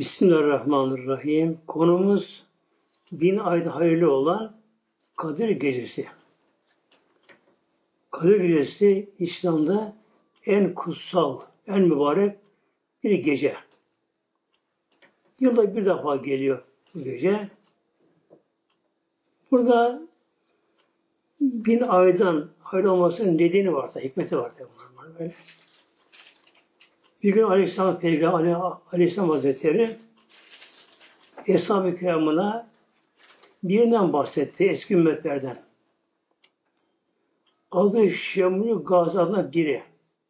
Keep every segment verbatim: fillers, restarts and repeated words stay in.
Bismillahirrahmanirrahim. Konumuz bin ayda hayırlı olan Kadir Gecesi. Kadir Gecesi İslam'da en kutsal, en mübarek bir gece. Yılda bir defa geliyor bu gece. Burada bin aydan hayırlı olmasının nedeni var da, hikmeti var da. Böyle. Bir gün Aleyhisselam Peygamber Aleyhisselam Hazretleri Eshab-ı Kiram'ına birinden bahsetti eski ümmetlerden. Adı Şemrü Gazi adına biri.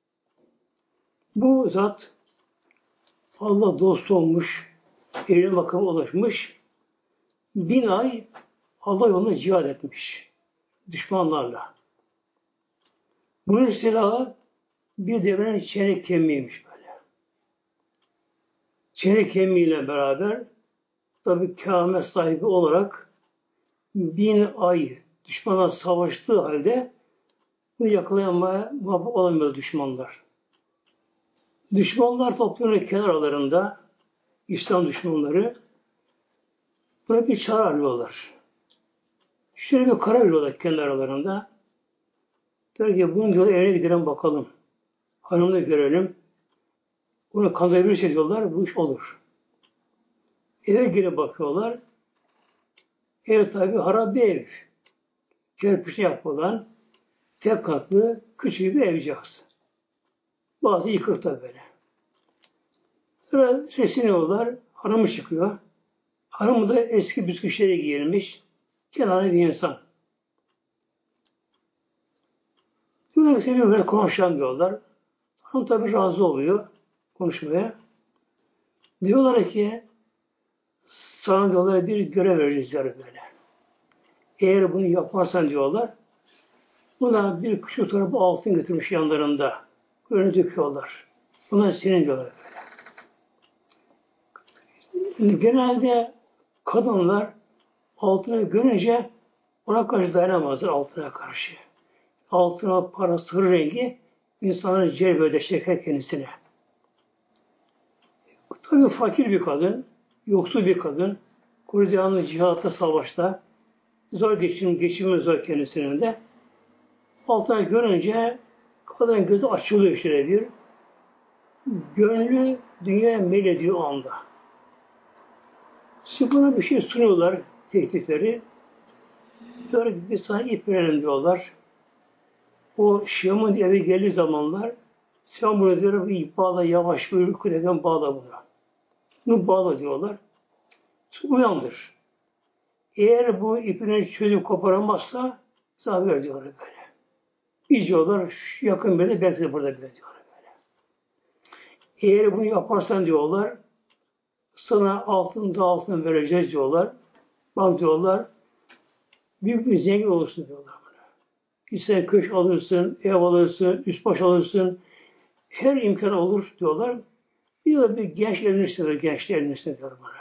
Bu zat Allah dostu olmuş, evine makama ulaşmış, bin ay Allah yolunda cihad etmiş düşmanlarla. Bunun silahı bir devenin çenek kemiğiymiş böyle. Çenek kemiğiyle beraber tabi kâhmet sahibi olarak bin ay düşmanla savaştığı halde bunu yakalayamaya muvaffak olamıyor düşmanlar. Düşmanlar topluyor kenarlarında, İslam düşmanları buna bir çare arıyorlar. Şöyle bir karar veriyorlar kendi aralarında. Der ki bunun diyor evine gidelim bakalım. Hanımını görelim. Bunu kandırabilirse diyorlar bu iş olur. Eve girip bakıyorlar. Ev tabi harap bir ev. Kerpiçle yapılan tek katlı küçük bir evcağız. Bazı yıkık da böyle. Sonra sesleniyorlar. Hanımı çıkıyor. Hanımı da eski büsküşleri giyilmiş. Kenarda bir insan. Diyorlar ki seni böyle konuşalım diyorlar. Hanım tabi razı oluyor konuşmaya. Diyorlar ki sana diyorlar bir görev vereceğiz böyle. Eğer bunu yaparsan diyorlar buna bir küçük tarafı altın getirmiş yanlarında. Öyle döküyorlar. Bunlar senin diyorlar böyle. Genelde kadınlar altını görünce ona karşı dayanamazlar altına karşı. Altına, para, sır rengi insanları celbede çeker kendisine. Tabii fakir bir kadın, yoksul bir kadın, Kurdiyanlı cihatta, savaşta zor geçim, geçimi zor kendisinin de. Altına görünce kadının gözü açılıyor şöyle bir. Gönlü dünyaya meylediyor o anda. Şimdi buna bir şey sunuyorlar, teklifleri. Diyor ki bir sana ip verelim diyorlar. O Şam'ın eve geldiği zamanlar sen bunu diyor bir ip bağla yavaş bir kuleden bağla bunu. Bunu bağla diyorlar. Uyandır. Eğer bu ipini çözüp koparamazsa sana ver diyorlar böyle. Biz diyorlar yakın böyle ben size burada bile diyorlar böyle. Eğer bunu yaparsan diyorlar sana altın da altın vereceğiz diyorlar. Bak diyorlar büyük bir zengin olursun diyorlar bana. İster köşk alırsın, ev alırsın, üst baş alırsın. Her imkan olur diyorlar. Bir bir genç evlenirsin diyor, genç evlenirsin diyor bana.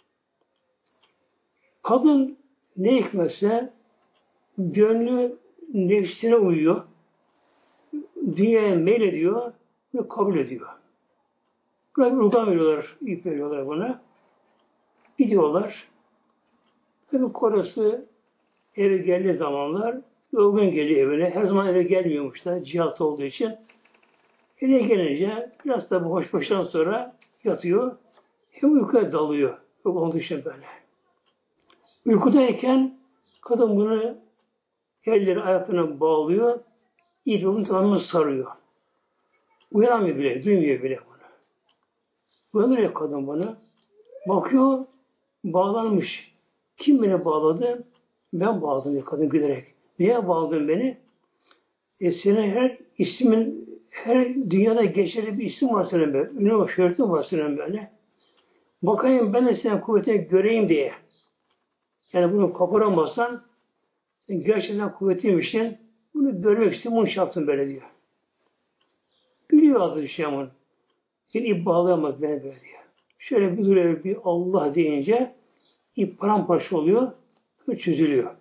Kadın ne hikmetse gönlü nefsine uyuyor. Dünyaya meylediyor ve kabul ediyor. Böyle bir rugan veriyorlar, ip veriyorlar bana. Gidiyorlar. Tabii kocası eve geldiği zamanlar yorgun geliyor evine. Her zaman eve gelmiyormuş da cihat olduğu için. Eve gelince biraz da bu hoş baştan sonra yatıyor. Hem uykuya dalıyor. Yok olduğu için böyle. Uykudayken kadın bunu elleri ayaklarına bağlıyor. İyice onun tanımını sarıyor. Uyanmıyor bile, duymuyor bile bunu. Uyanıyor kadın bana. Bakıyor, bağlanmış. Kim beni bağladı? Ben bağladım diyor kadın gülerek. Niye bağladın beni? E senin her ismin, her dünyada geçerli bir isim var senin böyle. Ünlü var, şöhretin var senin böyle. Bakayım ben de senin kuvvetini göreyim diye. Yani bunu koparamazsan gerçekten kuvvetliymişsin. Bunu görmek için bunu yaptım böyle diyor. Gülüyor adı Şam'ın. Seni ip bağlayamaz beni böyle diyor. Şöyle bir duruyor bir Allah deyince ip paramparça oluyor ve çözülüyor.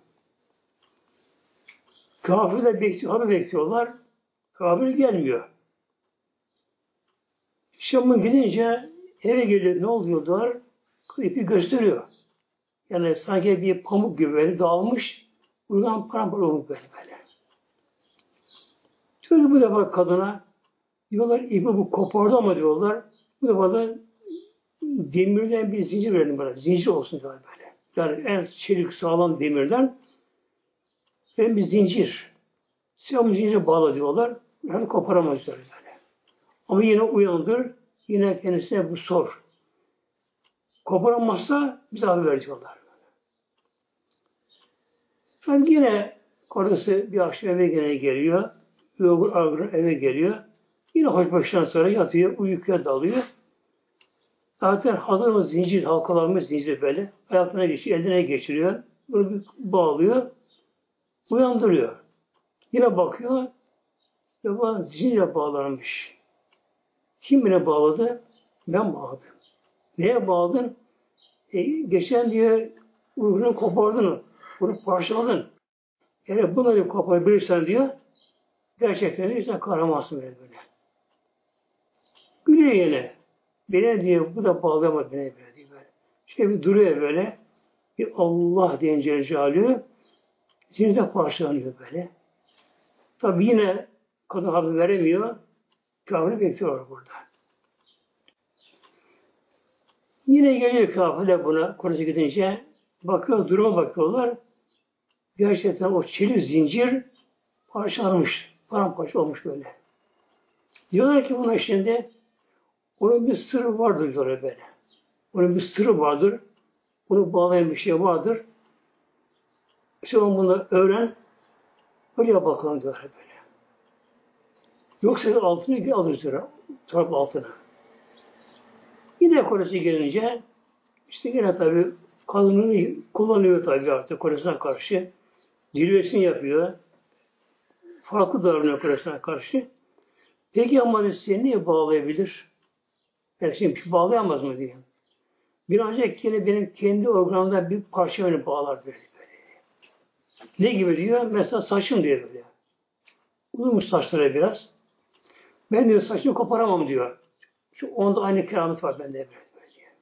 Kafirler bekliyor, haber bekliyorlar. Kafir gelmiyor. Şam'ın gidince Eve geliyor, ne oluyorlar? İpi gösteriyor. Yani sanki bir pamuk gibi böyle dağılmış. Buradan paramparça olmuş böyle böyle. Şöyle bu defa kadına diyorlar ipi bu kopardı ama diyorlar. Bu defa da demirden bir zincir verelim böyle. Zincir olsun diyorlar böyle. Yani en çelik sağlam demirden ben bir zincir. Sen bu zincire bağla diyorlar. Yani koparamaz diyorlar böyle. Ama yine uyandır. Yine kendisine bu sor. Koparamazsa bize haber ver diyorlar. Sonra yine karısı bir akşam eve gene geliyor. Yogur argır eve geliyor. Yine hoşbaşından sonra yatıyor, uykuya dalıyor. Zaten hazır mı zincir, halkalanmış zincir böyle. Ayaklarına geçiyor, eline geçiriyor. Bunu bir bağlıyor. Uyandırıyor. Yine bakıyor. Ve bu zincirle bağlanmış. Kim bile bağladı? Ben bağladım. Neye bağladın? E, geçen diye uykunu kopardın. Bunu parçaladın. Yani bunları koparabilirsen diyor. Gerçekten de sen kahramasın böyle böyle. Gülüyor yine. Beni diyor, bu da bağlayamadı beni böyle diyor böyle. Şey bir duruyor böyle. Bir Allah deyince Celaluhu zincirden parçalanıyor böyle. Tabi yine kadın haber veremiyor. Kafiri bekliyor burada. Yine geliyor kafirler buna konuşa gidince. Bakıyor, duruma bakıyorlar. Gerçekten o çelik zincir parçalanmış. Paramparça olmuş böyle. Diyorlar ki buna şimdi onun bir sırrı vardır diyorlar böyle. Onun bir sırrı vardır. Bunu bağlayan bir şey vardır. Sen bunu öğren. Öyle bakalım diyorlar böyle. Yoksa altını bir alır diyorlar. Taraf altına. Yine Kore'si gelince işte yine tabii kadını kullanıyor tabii artık Kore'sine karşı. Cilvesini yapıyor. Farklı davranıyor Kore'sine karşı. Peki ama seni niye bağlayabilir? Yani şimdi bağlayamaz mı diye. Bir ancak yine benim kendi organımda bir parça beni bağlar böyle. Ne gibi diyor? Mesela saçım diyor böyle. Uzunmuş saçları biraz. Ben diyor saçını koparamam diyor. Şu onda aynı keramet var bende böyle diyor.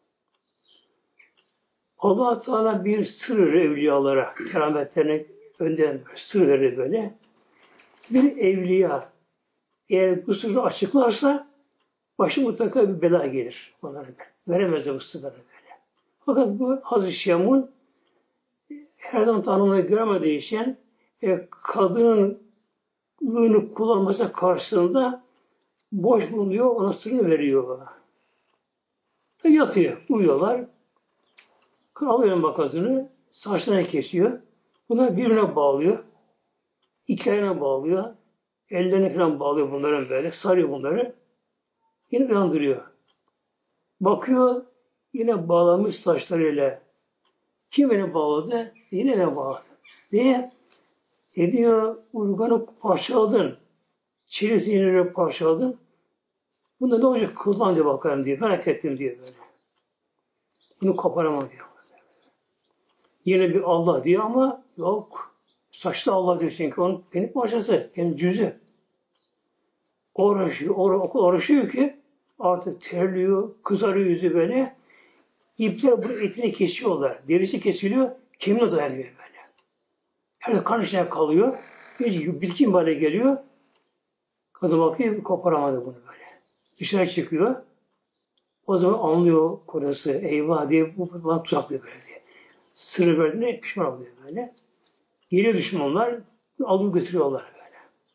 Allah Teala bir sır verir evliyalara, kerametlerine önden sır verir böyle. Bir evliya eğer bu sırrı açıklarsa başı mutlaka bir bela gelir onlara. Veremez de bu sırları böyle. Fakat bu Hazreti Şemun her zaman tanımını göremediği için e, kadının ığını kullanması karşısında boş bulunuyor, ona sırrı veriyor. Tabi yatıyor, uyuyorlar. Alıyor makasını, saçlarına kesiyor. Bunları birbirine bağlıyor. İki ayağına bağlıyor. Ellerine falan bağlıyor bunların böyle. Sarıyor bunları. Yine uyandırıyor. Bakıyor, yine bağlamış saçlarıyla. Kim beni bağladı? Yine beni bağladı. Niye? E diyor, urganı parçaladın. Çelik zincirleri parçaladın. Bunda ne olacak? Kullan diye bakalım diye. Merak ettim diye böyle. Bunu koparamam diyor. Yine bir Allah diyor ama yok. Saçlı Allah diyor çünkü onun benim parçası, benim cüzü. O uğraşıyor, o uğraşıyor ki artık terliyor, kızarıyor yüzü böyle. İpler bu etini kesiyorlar. Derisi kesiliyor, kemiğe dayanıyor böyle. Her kan içine kalıyor. Bir bitkin hale geliyor. Kadın bakıyor, koparamadı bunu böyle. Dışarı çıkıyor. O zaman anlıyor kocası, eyvah diye bu bana tuzaklıyor böyle diye. Sırrı verdiğine pişman oluyor böyle. Geliyor düşmanlar, alıp götürüyorlar böyle.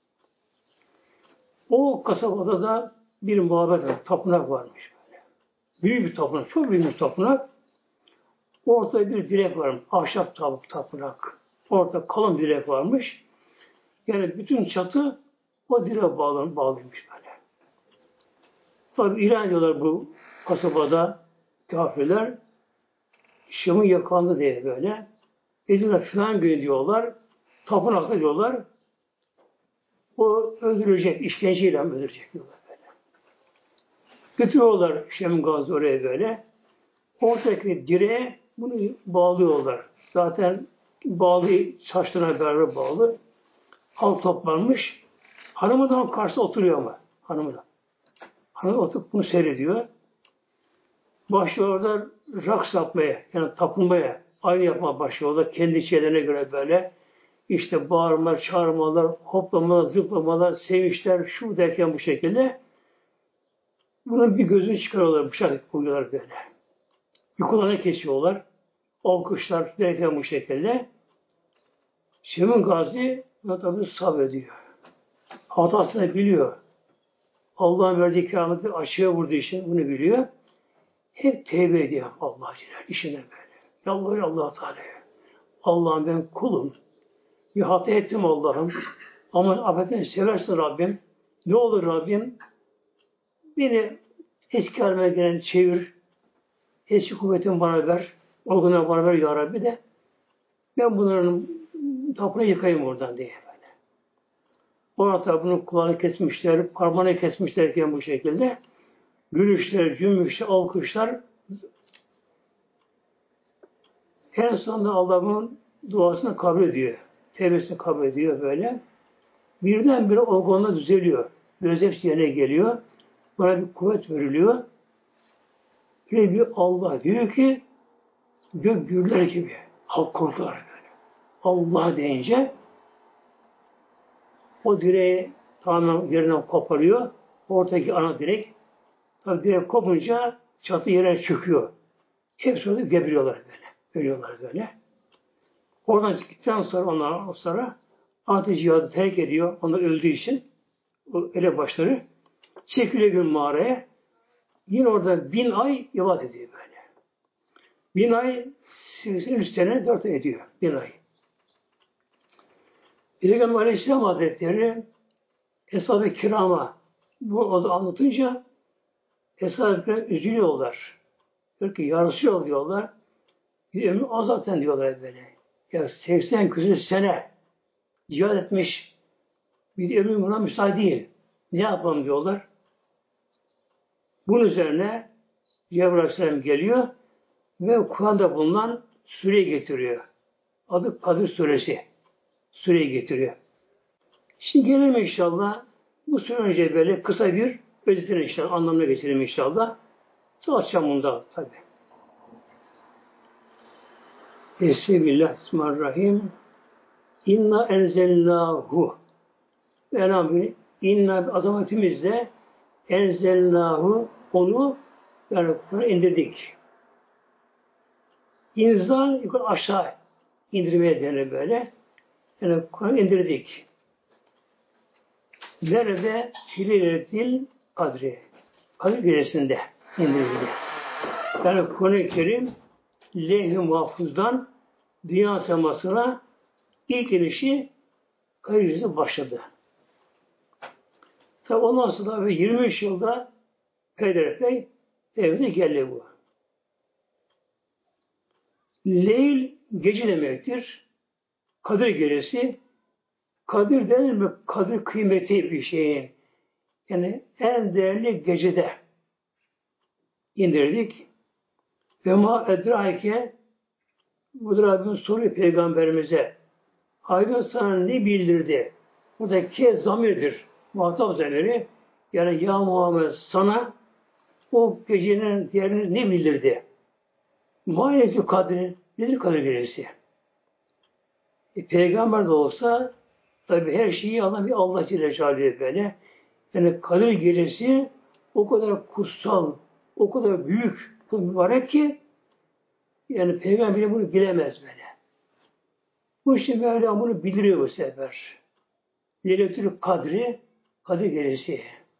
O kasabada da bir mabet, tapınak varmış böyle. Büyük bir tapınak, çok büyük bir tapınak. Ortada bir direk varmış, ahşap tapınak. Ortada kalın bir direk varmış. Yani bütün çatı o direğe bağlan, bağlıymış böyle. Tabi ilan ediyorlar bu kasabada kafirler. Şam'ın yakağında diye böyle. Ediyorlar filan günü diyorlar. Tapınakta diyorlar. O öldürecek, işkenceyle öldürecek diyorlar böyle. Götürüyorlar Şam'ın gazı oraya böyle. Ortadaki direğe bunu bağlıyorlar. Zaten bağlı, saçlarına beraber bağlı. Halk toplanmış. Hanımı da karşısında oturuyor ama. Hanımı da. Hanımı oturup bunu seyrediyor. Başlıyorlar raks yapmaya, yani tapınmaya, aynı yapmaya başlıyorlar kendi şeylerine göre böyle. İşte bağırmalar, çağırmalar, hoplamalar, zıplamalar, sevinçler, şu derken bu şekilde. Bunun bir gözünü çıkarıyorlar, bıçak koyuyorlar böyle. Yukarıdan kesiyorlar. Alkışlar derken bu şekilde. Şemin Gazi tabi sabrediyor. Hatasını biliyor. Allah'ın verdiği kerameti aşıya vurduğu için bunu biliyor. Hep tevbe ediyor Allah Celle. İşine böyle. Yalvarıyor Allah Teala'ya. Allah'ım ben kulum. Bir hata ettim Allah'ım. Ama affetini seversin Rabbim. Ne olur Rabbim? Beni eski halime gelen çevir. Eski kuvvetimi bana ver. Olgunluğu bana ver ya Rabbi de. Ben bunların tapını yıkayım oradan diye böyle. Ona tapının kulağını kesmişler, parmağını kesmişlerken bu şekilde gülüşler, cümbüşler, alkışlar. En sonunda Allah'ın duasını kabul ediyor. Tevbesini kabul ediyor böyle. Birdenbire olgunluğu düzeliyor. Göz hepsi yerine geliyor. Bana bir kuvvet veriliyor. Böyle bir Allah diyor ki gök gürler gibi. Halk korkular böyle. Allah deyince o direği tamamen yerinden koparıyor. Ortadaki ana direk. Tabi direk kopunca çatı yere çöküyor. Hepsi orada gebiriyorlar böyle. Ölüyorlar böyle. Oradan çıktıktan sonra onlar sonra ateş cihadı terk ediyor. Onlar öldüğü için o elebaşları çekiliyor bir mağaraya. Yine orada bin ay ibadet ediyor böyle. Bin ay seksen üç sene dört ay ediyor. Bin ay. Peygamber Aleyhisselam Hazretleri Eshab-ı Kiram'a bu adı anlatınca Eshab-ı Kiram üzülüyorlar. Diyor ki yarısı diyorlar. Bir ömrü az zaten diyorlar böyle. Ya seksen küsur sene cihad etmiş bir ömrü buna müsaade değil. Ne yapalım diyorlar. Bunun üzerine Cebrail Aleyhisselam geliyor ve Kur'an'da bulunan süreyi getiriyor. Adı Kadir Suresi. Süreyi getiriyor. Şimdi gelelim inşallah. Bu süre önce böyle kısa bir özetini inşallah anlamına geçelim inşallah. Açacağım bunda tabi. Bismillahirrahmanirrahim. İnna enzelnahu. Elhamdülillah. İnna azametimizle enzelnahu onu yani indirdik. İnzal yukarı aşağı indirmeye denir böyle. Yani Kur'an indirdik. Nerede? Filetil kadri. Kadir gecesinde indirildi. Yani Kur'an-ı Kerim levh-i mahfuzdan dünya semasına ilk inişi Kadir gecesi başladı. Tabi ondan sonra yirmi üç yılda peyderpey evde geldi bu. Leyl gece demektir. Kadir gecesi. Kadir denir mi? Kadir kıymeti bir şeyin. Yani en değerli gecede indirdik. Ve ma edrake budur Rabbimiz soruyor Peygamberimize. Hayvan sana ne bildirdi? Buradaki zamirdir. Muhatap zamiri. Yani ya Muhammed sana o gecenin değerini ne bildirdi? Muhayyeti kadri nedir Kadir gecesi? E, Peygamber de olsa tabi her şeyi alan bir Allah Celle Celaluhu böyle. Yani Kadir gecesi o kadar kutsal, o kadar büyük, mübarek ki yani Peygamber bunu bilemez böyle. Bu işte Mevla bunu bildiriyor bu sefer. Leyletül Kadri, Kadir gecesi.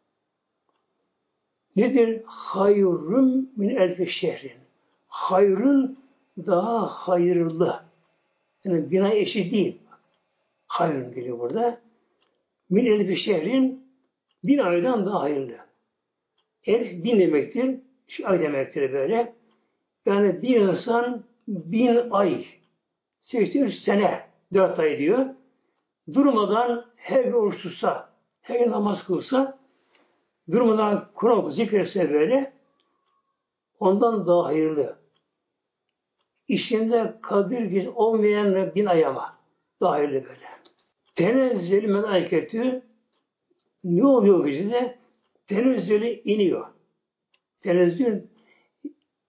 Nedir? Hayrun min elfi şehrin. Hayrun daha hayırlı. Yani bina eşi değil. Hayrun geliyor burada. Min elfi şehrin bin aydan daha hayırlı. Elf bin demektir. Şu ay demektir böyle. Yani bir insan bin ay, seksen üç sene, dört ay diyor. Durmadan her gün oruç tutsa, her gün namaz kılsa, durmadan Kur'an okusa, zikretse böyle, ondan daha hayırlı. İşinde kadir güç olmayan bin ayama daha hayırlı böyle. Tenezzeli meleketü ne oluyor gecede? Tenezzeli iniyor. Tenezzül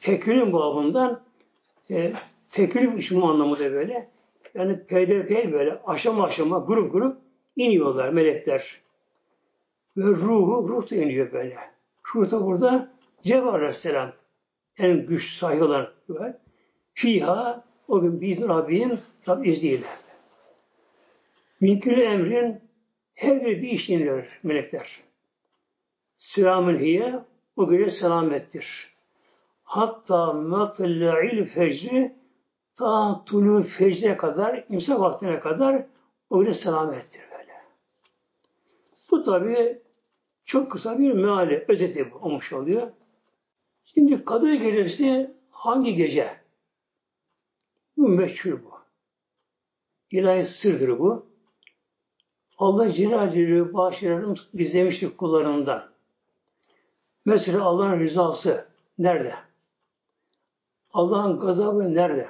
tekülün babından e, tekülün işimi anlamında böyle. Yani peyderpey böyle aşama aşama grup grup iniyorlar melekler. Ve ruhu, ruh da iniyor böyle. Ruh da burada Cebrail Aleyhisselam en güç sahibi olan var. Fiha o gün bizim Rabbim Rab izniyle. Minkül emrin her bir bir iş iniyor melekler. Selamün hiye o gece selamettir. Hatta matla'il fecri ta tulu fecre kadar, imsak vaktine kadar o gece selamettir böyle. Bu tabi çok kısa bir meali, özeti olmuş oluyor. Şimdi Kadir Gecesi hangi gece? Bu meçhul bu. İlahi sırdır bu. Allah Celle Celaluhu bağışlarını gizlemiştir kullarından. Mesela Allah'ın rızası nerede? Allah'ın gazabı nerede?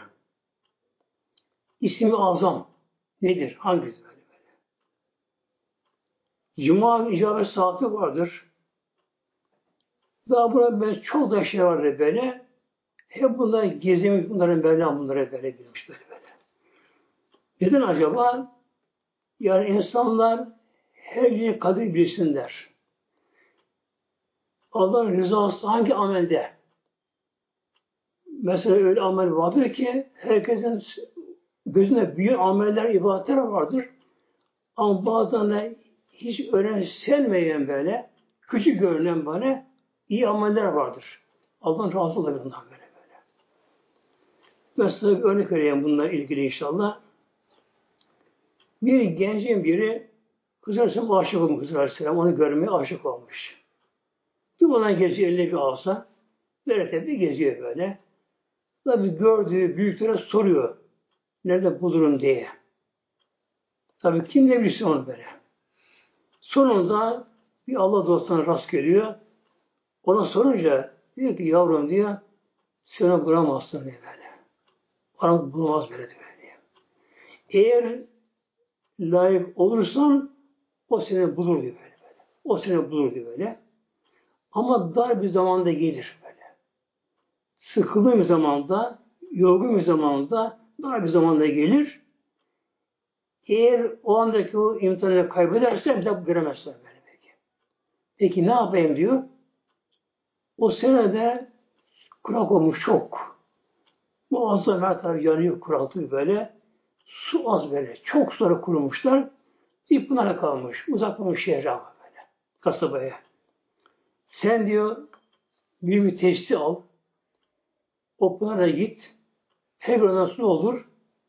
İsmi azam nedir? Hangisi böyle böyle? Cuma icabet saati vardır. Daha buna ben çok da şey vardır böyle. Hep bunlar gizlemiş, bunların böyle, bunlara böyle bilmiş böyle böyle. Neden acaba? Yani insanlar her gün kadir bilsinler. Allah'ın rızası hangi amelde? Mesela öyle amel vardır ki herkesin gözünde büyük ameller, ibadetler vardır. Ama bazen de hiç önemsenmeyen böyle, küçük görünen böyle iyi ameller vardır. Allah'ın razı olur bundan böyle böyle. Ben size bir örnek vereyim bununla ilgili inşallah. Bir gencin biri Hızır Aleyhisselam aşık olmuş Hızır Aleyhisselam. Onu görmeye aşık olmuş. Dumandan geziyor eline bir alsa. Nerede bir geziyor böyle. Tabi gördüğü büyüklere soruyor. Nerede bulurum diye. Tabi kim ne bilsin onu böyle. Sonunda bir Allah dostuna rast geliyor. Ona sorunca diyor ki yavrum diyor sen onu bulamazsın diye böyle. Bana bulmaz böyle diyor. Eğer layık olursan o seni bulur diyor böyle, böyle. O seni bulur diyor böyle. Ama dar bir zamanda gelir böyle. Sıkıldığın bir zamanda, yorgun bir zamanda, dar bir zamanda gelir. Eğer o andaki o imtihanı kaybedersen bir daha göremezsin böyle peki. Peki ne yapayım diyor. O senede kurak olmuş çok. Muazzam her taraf yanıyor, kuraklığı böyle. Su az böyle. Çok sonra kurumuşlar. Bir pınara kalmış. Uzaklamış şehre ama böyle. Kasabaya. Sen diyor bir bir teşhisi al. O pınara git. Her birinden su olur.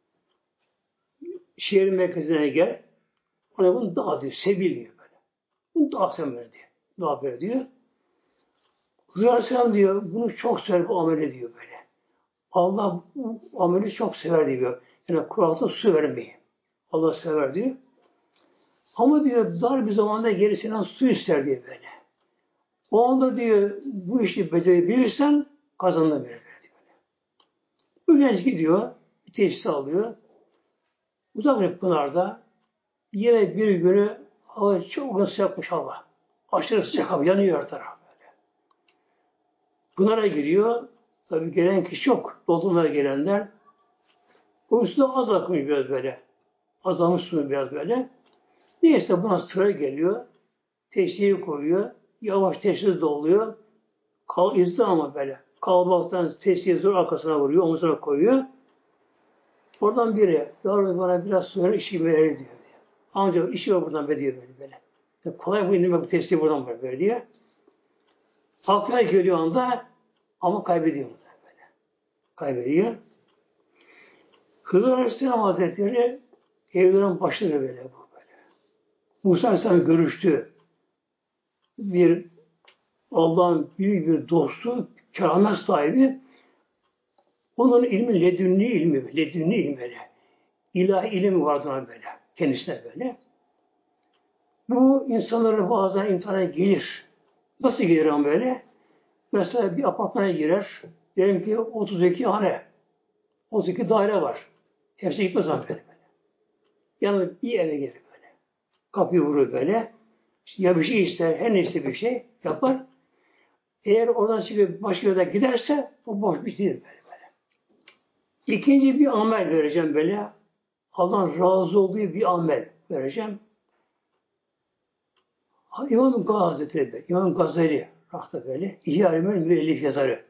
Şehrin merkezine gel. Ona bunu dağ diyor. Sebil diyor böyle. Bunu dağ sen böyle diyor. Dağ böyle diyor. Hızır Aleyhisselam diyor. Bunu çok sever bu ameli diyor böyle. Allah bu ameli çok sever diyor. Yani Kur'an'da su vermeyi. Allah sever diyor. Ama diyor dar bir zamanda gerisinden su ister diyor böyle. O anda diyor bu işi becerebilirsen kazanır diyor. Bu genç gidiyor, bir teşhis alıyor. Uzak bir pınarda yine bir günü hava çok sıcakmış hava. Aşırı sıcak hava, yanıyor her taraf böyle. Pınara giriyor. Tabii gelen kişi çok. Doldurmaya gelenler. O üstüne az akmış biraz böyle. Azalmış su biraz böyle. Neyse buna sıra geliyor. Teşhiyi koyuyor. Yavaş teşhis doluyor. Kal izdi ama böyle. Kalabalıktan teşhiyi zor arkasına vuruyor. Omuzuna koyuyor. Oradan biri, yavrum bana biraz sonra işi verir diyor. Amca işi var buradan be diyor böyle böyle. Yani kolay bu indirmek bu teşhiyi buradan var böyle diyor. Aklına geliyor anda ama kaybediyor böyle. Kaybediyor. Hızır Aleyhisselam Hazretleri evlerin başında böyle bu böyle. Musa Aleyhisselam görüştü. Bir Allah'ın büyük bir dostu, keramet sahibi. Onun ilmi ledünni ilmi, ledünni ilmi böyle. İlahi ilim vardı ona böyle. Kendisine böyle. Bu insanların bazen imtihana gelir. Nasıl gelir ama böyle? Mesela bir apartmana girer. Diyelim ki otuz iki hane. otuz iki daire var. Hepsi gitmez ama böyle. böyle. Yani bir eve gelir böyle. Kapıyı vurur böyle. İşte ya bir şey ister, her neyse bir şey yapar. Eğer oradan çıkıp başka yere giderse o boş bir şey böyle, böyle. İkinci bir amel vereceğim böyle. Allah'ın razı olduğu bir amel vereceğim. İmam Hazretleri, İmam Gazali rahta böyle. İhya-ül Müellif yazarı.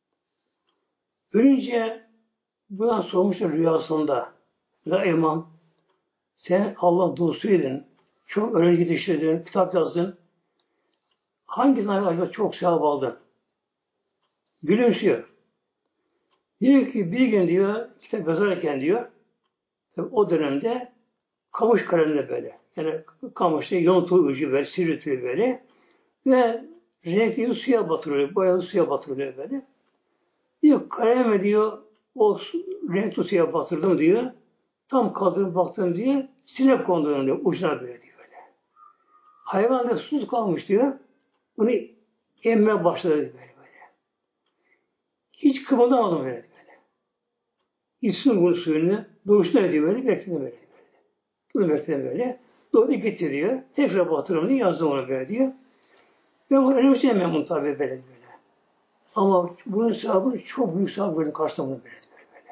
Ölünce buradan sormuştur rüyasında. Ya imam, sen Allah dostuydun. Çok öğrenci yetiştirdin, kitap yazdın. Hangisinden acaba çok sevap aldın? Gülümsüyor. Diyor ki bir gün diyor, kitap yazarken diyor, o dönemde kamış kalemle böyle. Yani kamışta yontu ucu böyle, sivri böyle. Ve renkli suya batırıyor, boyalı suya batırıyor böyle. Diyor kaleme diyor, o su, renkli suya batırdım diyor. Tam kaldırıp baktım diye sinek konduğunu diyor, ucuna böyle diyor böyle. Hayvan da susuz kalmış diyor. Bunu emmeye başladı böyle böyle. Hiç kımıldamadım böyle böyle. İçsin bunun suyunu, doğuşuna ediyor böyle, bekledim böyle. Bunu bekledim böyle. Doğru gitti diyor. Tekrar batırım diye yazdım onu böyle diyor. Ben bunu önemseyemem bunu tabii böyle böyle. Ama bunun sahibi çok büyük sahibi karşısında bunu böyle böyle.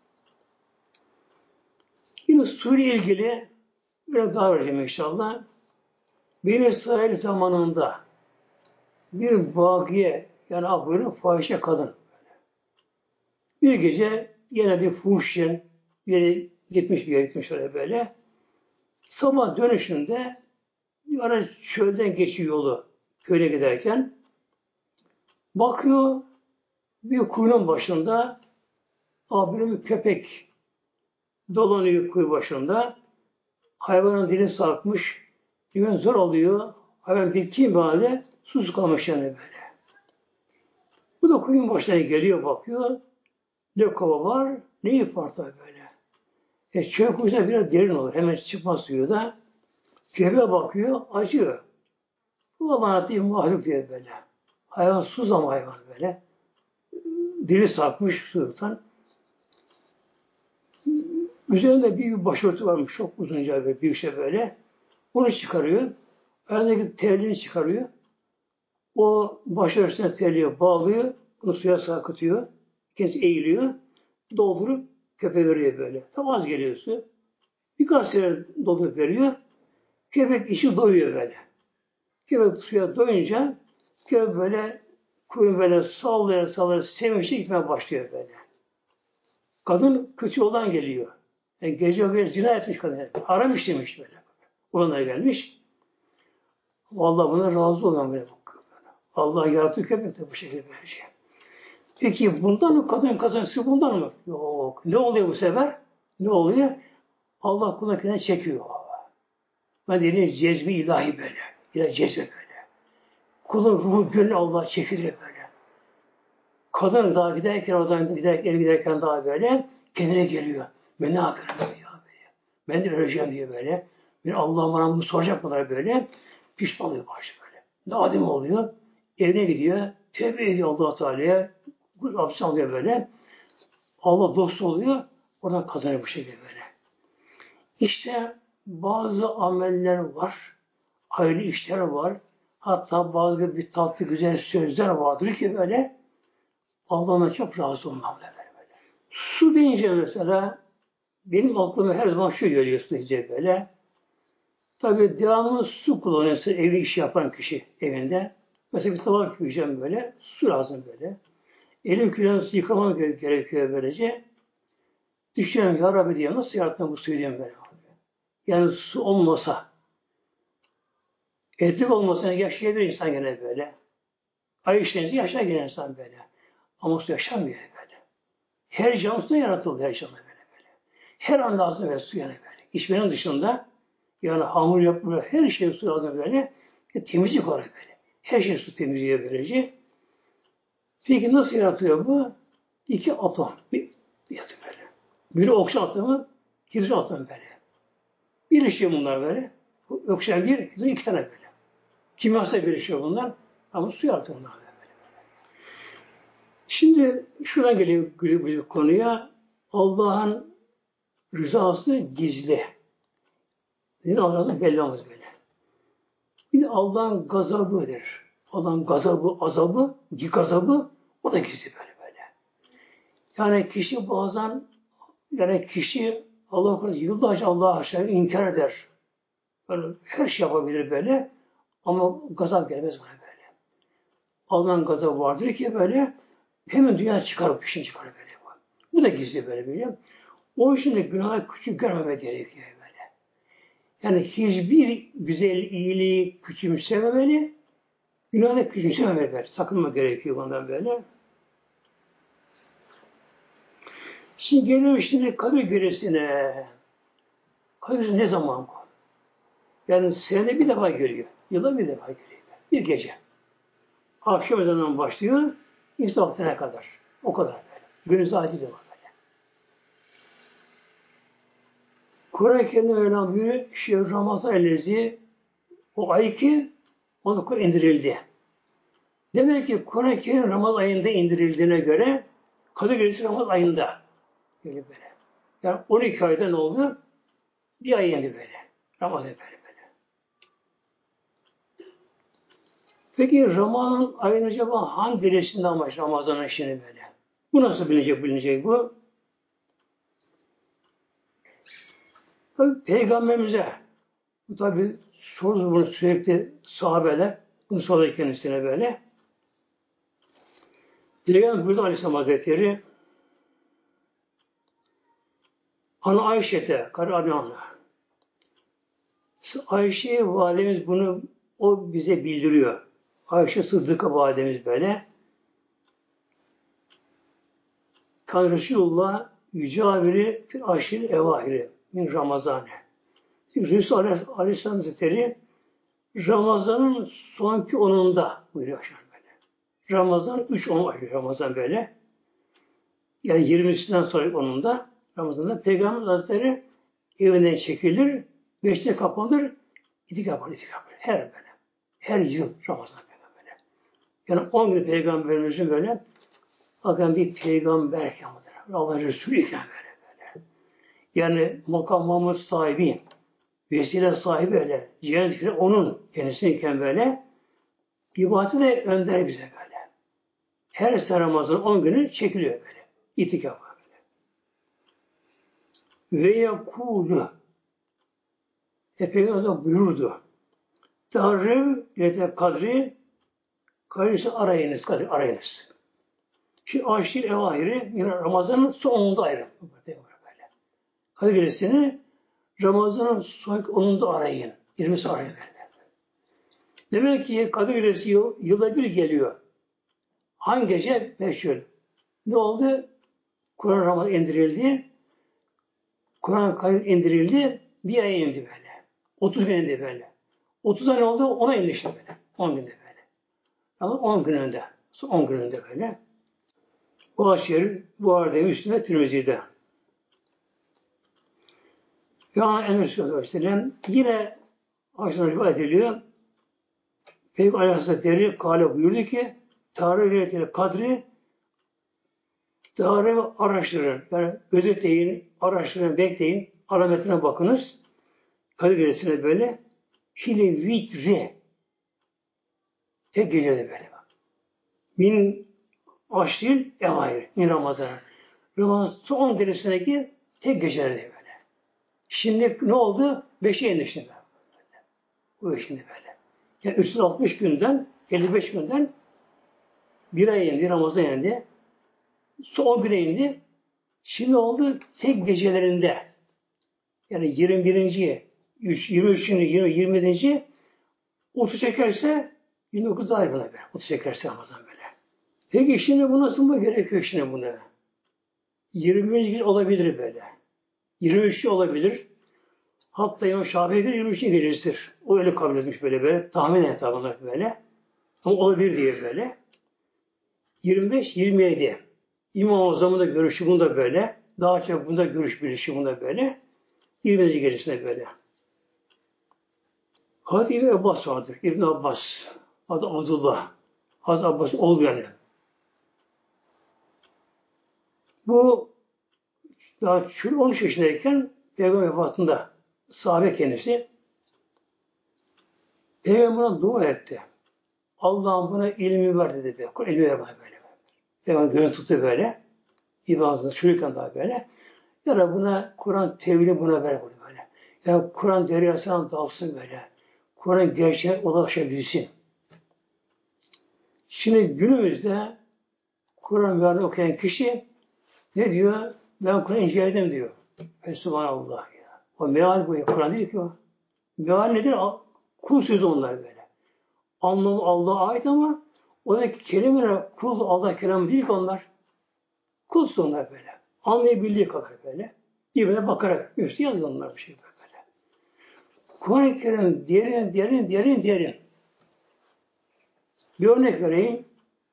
Yine suyla ilgili biraz daha vereceğim inşallah. Beni İsrail zamanında bir bagiye yani abone fahişe kadın. Bir gece yine bir fuhuşyen bir yere gitmiş bir yere gitmiş öyle böyle. Sabah dönüşünde bir ara çölden geçiyor yolu köye giderken bakıyor bir kuyunun başında abinin bir köpek dolanıyor kuyu başında. Hayvanın dili sarkmış. Güven zor oluyor. Hayvan bitkin bir halde susuz kalmış yani böyle. Bu da kuyunun başına geliyor bakıyor. Ne kova var ne ip var tabi böyle. E, çöl kuyusu biraz derin olur. Hemen çıkmaz suyu da. Köpeğe bakıyor acıyor. Bu bana değil mahluk diye böyle. Hayvan susuz ama hayvan böyle. Dili sarkmış sudan. Üzerinde bir başörtü varmış. Çok uzunca bir büyük şey böyle. Onu çıkarıyor. Ayağındaki terliğini çıkarıyor. O başörtüsüne terliğe bağlıyor. Bunu suya sarkıtıyor. Kendisi eğiliyor. Doldurup köpeğe veriyor böyle. Tam az geliyor su. Birkaç sene doldurup veriyor. Köpek işi doyuyor böyle. Köpek suya doyunca köpek böyle kuyruğunu böyle sallaya sallaya sevinçle gitmeye başlıyor böyle. Kadın kötü yoldan geliyor. Yani gece böyle zina etmiş kadın. Haram işlemiş böyle. Ona gelmiş. Vallahi buna razı olan böyle bakıyor. Allah yarattı köpek de bu şekilde böylece. Peki bundan mı kadın kazanısı bundan mı? Yok. Ne oluyor bu sefer? Ne oluyor? Allah kulakına çekiyor. Ben dediğim cezbi ilahi böyle. İlahi cezbe böyle. Kulun ruhu gönlü Allah çekilir böyle. Kadın daha giderken oradan giderken, giderken daha böyle kendine geliyor. Ben ne yapıyorum diyor böyle. Ben de öleceğim diye böyle. Bir Allah'ım bana bunu soracak mılar böyle. Pişman oluyor başı böyle. Nadim oluyor. Evine gidiyor. Tevbe ediyor Allah Teala'ya. Abdest alıyor böyle. Allah dostu oluyor. Oradan kazanıyor bu şekilde böyle. İşte bazı ameller var. Hayırlı işler var. Hatta bazı bir tatlı güzel sözler vardır ki böyle Allah'ına çok razı olmam böyle böyle. Su deyince mesela benim aklıma her zaman şu geliyor su deyince böyle. Tabii devamlı su kullanıyorsa evde iş yapan kişi evinde. Mesela bir tabak koyacağım böyle. Su lazım böyle. Elim külahını yıkamam gerekiyor böylece. Düşünüyorum ya Rabbi diye nasıl yarattın bu suyu diyeyim böyle. Yani su olmasa elektrik olmasa yaşayabilir insan gene böyle. Ay işleyince yaşar gene insan böyle. Ama su yaşamıyor böyle. Her canlı su yaratıldı her canlı böyle böyle. Her an lazım böyle su yani böyle. İçmenin dışında yani hamur yapmıyor. Her şey su lazım böyle. E, temizlik olarak böyle. Her şey su temizliğe böylece. Peki nasıl yaratıyor bu? İki atom. Bir, bir böyle. Biri oksijen atomu, hidrojen atomu böyle. Birleşiyor bunlar böyle. Oksijen bir, hidrojen iki tane böyle. Kimyasal birleşiyor bunlar. Ama su yaratıyor bunlar böyle. Şimdi şuradan geliyor, geliyor bu konuya. Allah'ın rızası gizli. Bizim Allah'ın belli olmaz böyle. Bir de Allah'ın gazabıdır. olan gazabı, azabı, gazabı o da gizli böyle böyle. Yani kişi bazen yani kişi Allah korusun yıllarca Allah'a aşağı inkar eder. Böyle her şey yapabilir böyle ama gazap gelmez bana böyle. Allah'ın gazabı vardır ki böyle hemen dünya çıkarıp peşin çıkarıp böyle. Bu da gizli böyle biliyor. O için de günahı küçük görmeme gerekiyor böyle. Yani hiçbir güzel iyiliği küçümsememeli, günahı da küçümsememeli. Sakınma gerekiyor bundan böyle. Şimdi geliyor şimdi Kadir Gecesi'ne. Kadir Gecesi ne zaman bu? Yani senede bir defa geliyor. Yılda bir defa geliyor. Bir gece. Akşam ezanından başlıyor, İsa vaktine kadar. O kadar böyle. Günü saati de var böyle. Kur'an-ı Kerim'de Mevlam buyuruyor, Şehr Ramazan ellezi, o ay ki, onu Kur'an indirildi. Demek ki Kur'an-ı Kerim Ramazan ayında indirildiğine göre, Kadir Gecesi Ramazan ayında. Böyle böyle. Yani on iki ayda ne oldu? Bir ay indi böyle. Ramazan böyle böyle. Peki Ramazan ayın acaba hangi derecesinde amaç Ramazan'ın işini böyle? Bu nasıl bilinecek bilinecek bu? Tabii Peygamberimize bu tabi sordu bunu sürekli sahabeler bunu sordu kendisine böyle. Peygamber buyurdu Aleyhisselam Hazretleri Ana Ayşe'te karı Adnan'la Ayşe validemiz bunu o bize bildiriyor. Ayşe Sıddık'a validemiz böyle. Kan Resulullah yücaviri fil aşil evahiri min Ramazan'ı. Resul Aleyhisselam Hazretleri Ramazan'ın sonki onunda buyuruyor böyle. Ramazan üç on var Ramazan böyle. Yani yirmisinden sonra onunda Ramazan'da Peygamber Hazretleri evinden çekilir, beşte kapanır, itikaf yapar, itikaf yapar. Her böyle. Her yıl Ramazan böyle. Yani on gün Peygamberimizin böyle bakın bir peygamber iken Allah Resulü iken böyle böyle. Yani makam Mahmud sahibi, vesile sahibi öyle. Cennet fikri onun kendisiyken böyle. İbadeti de önder bize böyle. Her sene Ramazan on günü çekiliyor böyle. İtikaf var böyle. Ve yakulu Efendimiz buyurdu. Tanrı yete kadri karısı arayınız, kadri arayınız. Şimdi aşir evahiri yine Ramazan'ın sonunda ayrı. Böyle. Kadir Gecesi'ni Ramazan'ın son onunda arayın. yirmisi arayın. Demek ki Kadir Gecesi yıl, yılda bir geliyor. Hangi gece? Meşhur. Ne oldu? Kur'an Ramazan indirildi. Kur'an Kadir indirildi. Bir ay indi böyle. otuz gün indi böyle. otuz ay oldu? ona indi işte böyle. on günde böyle. Ama on gün önde. on gün önde böyle. Bu aşırı bu arada üstüne Tirmizi'de. Yani Enes Aleyhisselam yine akşam rivayet ediliyor. Peygamber Aleyhisselatü Kale buyurdu ki Tarih kadri Tarih araştırın. Yani gözetleyin, araştırın, bekleyin. Alametine bakınız. Kadir Gecesi'ne böyle Hile vitri tek gecede böyle bak. Min aşril evahir. Min Ramazan. Ramazan son derecesindeki tek gecelerde böyle. Şimdi ne oldu? Beşe indi şimdi. Bu şimdi böyle. Yani üç yüz altmış günden, elli beş günden bir ay indi, Ramazan indi. Son güne indi. Şimdi oldu tek gecelerinde. Yani yirmi birinci yirmi üçüncü yirmi yirminci otuz çekerse yirmi dokuz ay buna be. otuz çekerse Ramazan böyle. Peki şimdi bu nasıl mı gerekiyor şimdi buna? yirmi birinci gece olabilir böyle. yirmi üçü olabilir. Hatta İmam Şafii'dir yirmi üçüncü gecesidir. O öyle kabul etmiş böyle böyle. Tahmin etabında böyle. Ama olabilir diye böyle. yirmi beş yirmi yedi. İmam-ı Azam'ın da görüşü bunda böyle. Daha çok bunda görüş bilişi bunda böyle. yirminci gecesinde böyle. Hazreti İbn Abbas vardır. İbn Abbas. Adı Abdullah. Hazreti Abbas oğlu yani. Bu daha on üç yaşındayken Peygamber vefatında sahabe kendisi Peygamber'e dua etti. Allah'ım buna ilmi ver dedi. Be. Kur ilmi ver bana böyle. Peygamber gönül tuttu böyle. İbazında çocuklar daha böyle. Ya da buna Kur'an tevhili buna ver böyle. Ya Kur'an deryasına dalsın böyle. Kur'an gerçeğe ulaşabilsin. Şimdi günümüzde Kur'an mealini okuyan kişi ne diyor? Ben Kur'an'ı inceledim diyor. Ve subhanallah ya. O meal bu ya. Kur'an değil ki o. Meal nedir? Kul sözü onlar böyle. Anlamı Allah'a ait ama oradaki kelimeler kul Allah kelamı değil ki onlar. Kul onlar böyle. Anlayabildiği kadar böyle. Birbirine bakarak üstü yazıyor onlar bir şey böyle. Kur'an-ı Kerim derin, derin, derin, derin. Bir örnek vereyim.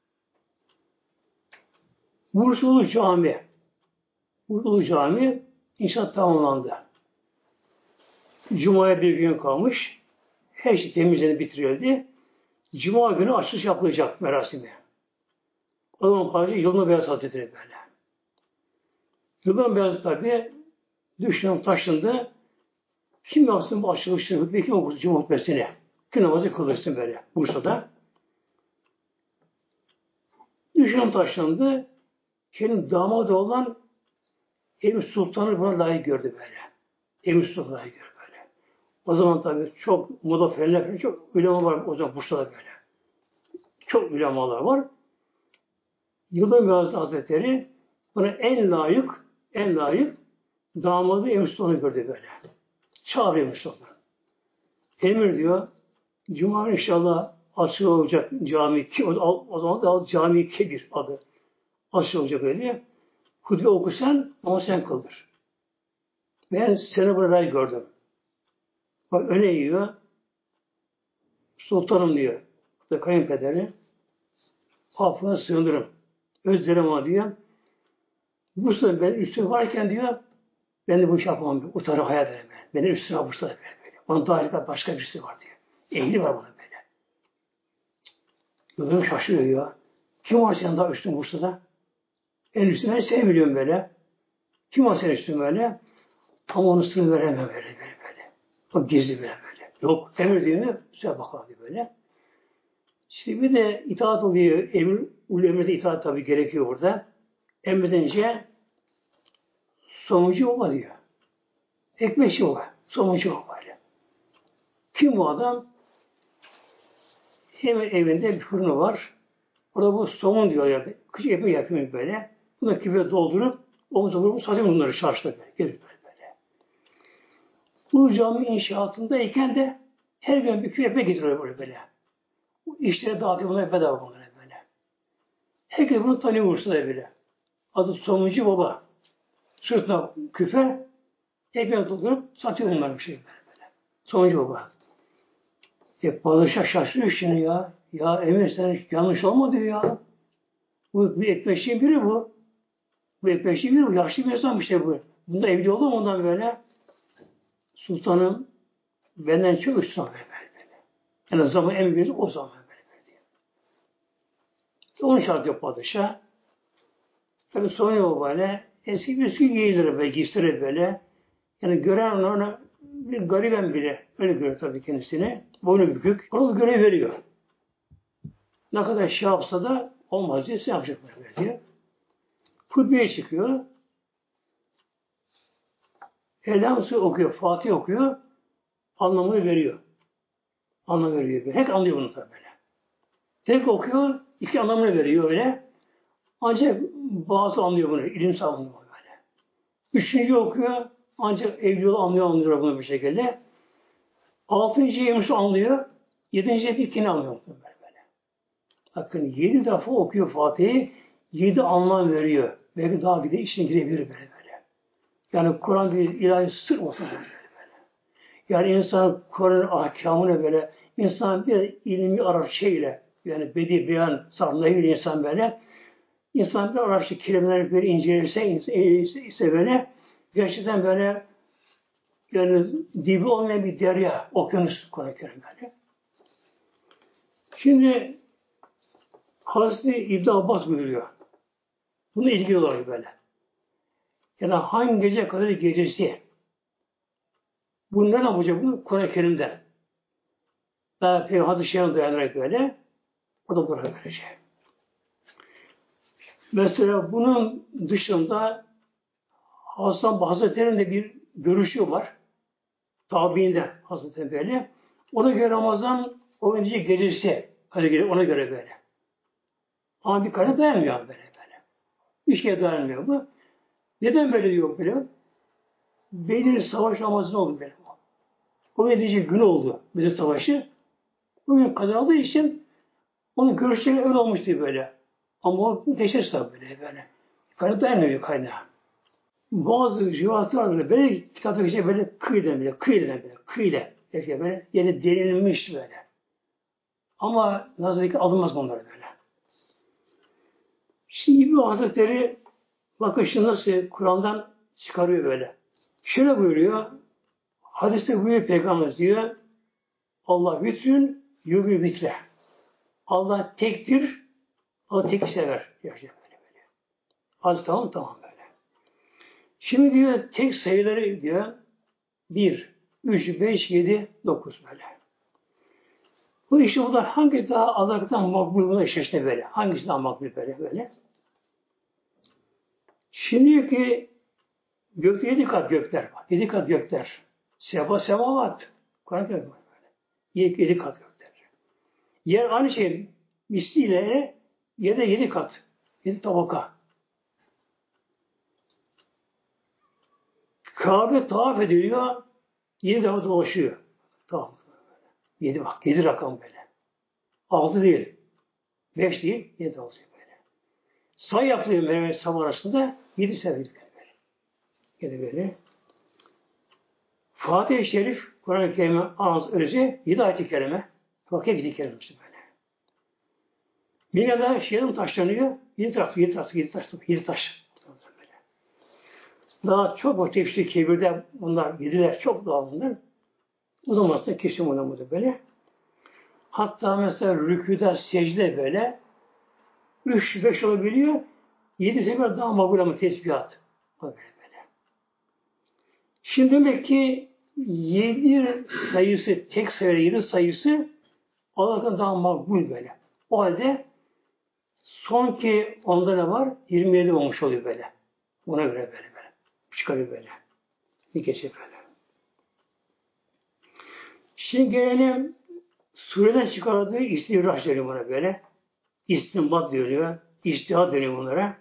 Bursulu Cami. Bursulu Cami inşaat tamamlandı. Cuma'ya bir gün kalmış. Her şey temizlenip bitiriyordu. Cuma günü açılış yapılacak merasimi. O zaman padişah Yıldırım Beyazıt Hazretleri böyle. Yıldırım Beyazıt tabi düşünün taşındı. Kim yapsın bu açılışını? Hutbe kim okusun Cuma hutbesini? Gün namazı kılırsın böyle Bursa'da. Düşünün taşındı. Kendi damadı olan Emir Sultan'ı buna layık gördü böyle. Emir Sultan'ı layık gördü böyle. O zaman tabi çok moda fenler, çok ulema var o zaman Bursa'da böyle. Çok ulemalar var. Yıldırım Beyazıt Hazretleri buna en layık, en layık damadı Emir Sultan'ı gördü böyle. Çağırıyor Emir Sultan. Emir diyor, Cuma inşallah açık olacak cami ki o, o zaman da cami Kebir adı. Açık olacak öyle. Hutbe okusan ama sen kıldır. Ben seni burada gördüm. Bak öne yiyor. Sultanım diyor. Da kayınpederi. Affına sığınırım. Özlerim ona diyor. Bu sırada ben üstüne varken diyor ben de bu işi yapamam. Utanır hayal ederim ben. Benim üstüne Bursa'da böyle. Onun daha başka birisi var diyor. Ehli var buna böyle. Yıldırım şaşırıyor ya. Kim var senin daha üstün Bursa'da? En üstüne seni biliyorum böyle. Kim var senin üstün böyle? Tam onu sınır veremem böyle böyle böyle. O gizli böyle böyle. Yok emir diyor mu? Söyle bakalım böyle. Şimdi bir de itaat oluyor. Emir, ulu emirde itaat tabii gerekiyor burada. Emredince sonucu o diyor. Ekmeşi o. Sonucu o böyle. Kim bu adam? Hemen evinde bir fırını var. Orada bu somun diyor ya. Küçük epey yapıyor böyle. Bunu küpe doldurup omuza vurup satıyor bunları çarşıda böyle. Gelir böyle böyle. Bu cami inşaatındayken de her gün bir küpe getiriyor böyle böyle. İşleri dağıtıyor bunları bedava bunları böyle. Herkes bunu tanıyor Bursa'da bile. Adı Somuncu Baba. Sırtına küfe ekmeğe doldurup satıyor bunları bir şey böyle böyle. Somuncu Baba. E padişah şaşırıyor şimdi ya. Ya Emir sen yanlış olma diyor ya. Bu bir ekmeşçinin biri bu. Bu ekmeşçinin biri bu. Yaşlı bir insan işte bu. Bunda evli olur mu ondan böyle? Sultanım benden çok üstün böyle böyle. Yani zaman en büyüğü o zaman böyle böyle. Onun şart yok padişah. Tabi sonra böyle eski bir eski giyilir böyle, giysirir böyle. Yani gören ona bir gariben bile öyle görüyor tabii kendisini. Boynu bükük. Ona da görev veriyor. Ne kadar şey yapsa da olmaz diye sen yapacak böyle diyor. Hutbeye çıkıyor. Elhamdülillah okuyor. Fatih okuyor. Anlamını veriyor. Anlam veriyor. Hep anlıyor bunu tabii böyle. Tek okuyor. İki anlamını veriyor öyle. Ancak bazı anlıyor bunu. İlimsel anlıyor böyle. Üçüncü okuyor. Ancak evli yolu anlıyor anlıyor bunu bir şekilde. Altıncı yemiş anlıyor. Yedinci bir kine anlıyor böyle böyle. Bakın yedi defa okuyor Fatih'i. Yedi anlam veriyor. Belki daha bir de işine girebilir böyle böyle. Yani Kur'an bir ilahi sır olsa böyle böyle. Yani insan Kur'an'ın ahkamını böyle insan bir ilmi arar şeyle yani bedi beyan sarnayı insan böyle insan bir arar şey kelimeleri böyle incelirse ise böyle gerçekten böyle yani dibi olmayan bir derya okyanus Kur'an-ı Kerim böyle. Şimdi Hazreti İbn Abbas buyuruyor. Bunu ilgili olarak böyle. Yani hangi gece kadar gecesi bunu ne yapacak bu? Kur'an-ı Kerim'den. Daha Peygamber hadis-i şerifine dayanarak böyle. O da durar böylece. Mesela bunun dışında Hasan Hazretleri'nin de bir görüşü var. Tabiinden Hazretleri böyle. Ona göre Ramazan o önce gecesi ona göre böyle. Ama bir kare dayanmıyor böyle böyle. Bir şeye dayanmıyor bu. Neden böyle diyor böyle? Bedir Savaş Ramazan oldu böyle. O edici gün oldu Bedir Savaşı. O gün kazandığı için onun görüşleri öyle olmuştu böyle. Ama o teşhis tabi böyle böyle. Kaynağı dayanmıyor kaynağı. Bazı rivayetler böyle kitapta geçiyor böyle kıyıdan böyle kıyıdan böyle kıyıdan böyle, böyle yeni derinilmiş böyle. Ama nazar ki alınmaz onları böyle. Şimdi İbn Hazretleri bakın şimdi nasıl Kur'an'dan çıkarıyor böyle. Şöyle buyuruyor. Hadiste buyuruyor Peygamber diyor. Allah bütün yübü bitle. Allah tektir. Allah tek sever. Yaşıyor böyle böyle. Az tamam tamam böyle. Şimdi diyor tek sayıları diyor bir, üç, beş, yedi, dokuz böyle. Bu işte bunlar hangisi daha Allah'tan makbul buna işte böyle. Hangisi daha makbul böyle böyle. Şimdi ki gökte yedi kat gökler var. Yedi kat gökler. Seba semavat. Kur'an-ı Kerim var böyle. Yedi, yedi kat gökler. Yer aynı şey misliyle yedi yedi kat. Yedi tabaka. Kabe tavaf ediliyor. Yedi defa dolaşıyor. Tamam. Yedi bak. Yedi rakam böyle. Altı değil. Beş değil. Yedi olacak böyle. Say yapılıyor Mehmet Sabah arasında. Yedi sene böyle. Yedi böyle. Fatih-i Şerif, Kur'an-ı Kerim'e anız önce yedi ayet-i kerime. Fakir yedi kerime böyle. Mina'da şiirim taşlanıyor. Yedi taş, yedi taş, yedi taş, yedi taş. Böyle. Daha çok o tefsir kebirde bunlar yediler. Çok daha bunlar. O zaman da kesin oynamadı böyle. Hatta mesela rüküde, secde böyle üç, beş olabiliyor. Yedi sefer daha makbul ama tesbihat. Böyle böyle. Şimdi demek ki yedi sayısı, tek sayı yedi sayısı Allah'tan daha makbul böyle. O halde son ki onda ne var? yirmi yedi olmuş oluyor böyle. Buna göre böyle böyle. Çıkarıyor böyle. Bir geçe böyle. Şimdi gelelim sureden çıkardığı istihraç deniyor buna böyle. İstinbat deniyor. İstihat deniyor bunlara.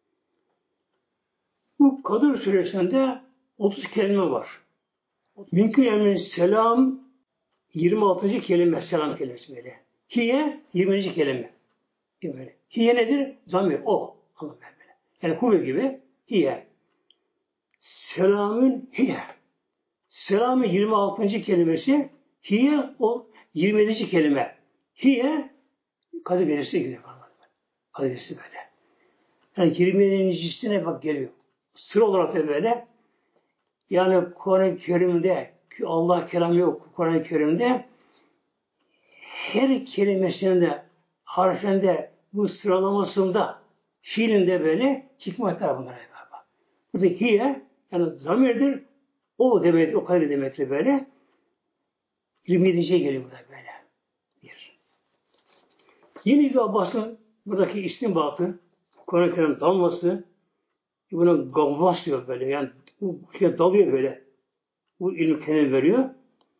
Bu Kadir Suresi'nde otuz kelime var. Mümkün emin selam yirmi altıncı kelime. Selam kelimesi böyle. Hiye yirminci kelime. Böyle. Hiye nedir? Zamir. O. Anlamı böyle. Yani huve gibi. Hiye. Selamün hiye. Selamın yirmi altıncı kelimesi. Hiye o yirmi yedinci kelime. Hiye Kadir Gecesi gibi. Kadir Gecesi böyle. Yani yirmi yedincisine bak geliyor. Sıra olarak da böyle. Yani Kur'an-ı Kerim'de Allah kelamı yok Kur'an-ı Kerim'de her kelimesinde harfinde bu sıralamasında fiilinde böyle hikmetler bunlar. Burada hiye yani zamirdir o demek o kadar demektir böyle. yirmi yedinciye geliyor burada böyle. Bir. Yeni İbn Abbas'ın buradaki istinbatı Kur'an-ı Kerim dalması buna gavvas diyor böyle yani bu şey dalıyor böyle. Bu ilmi kelim veriyor.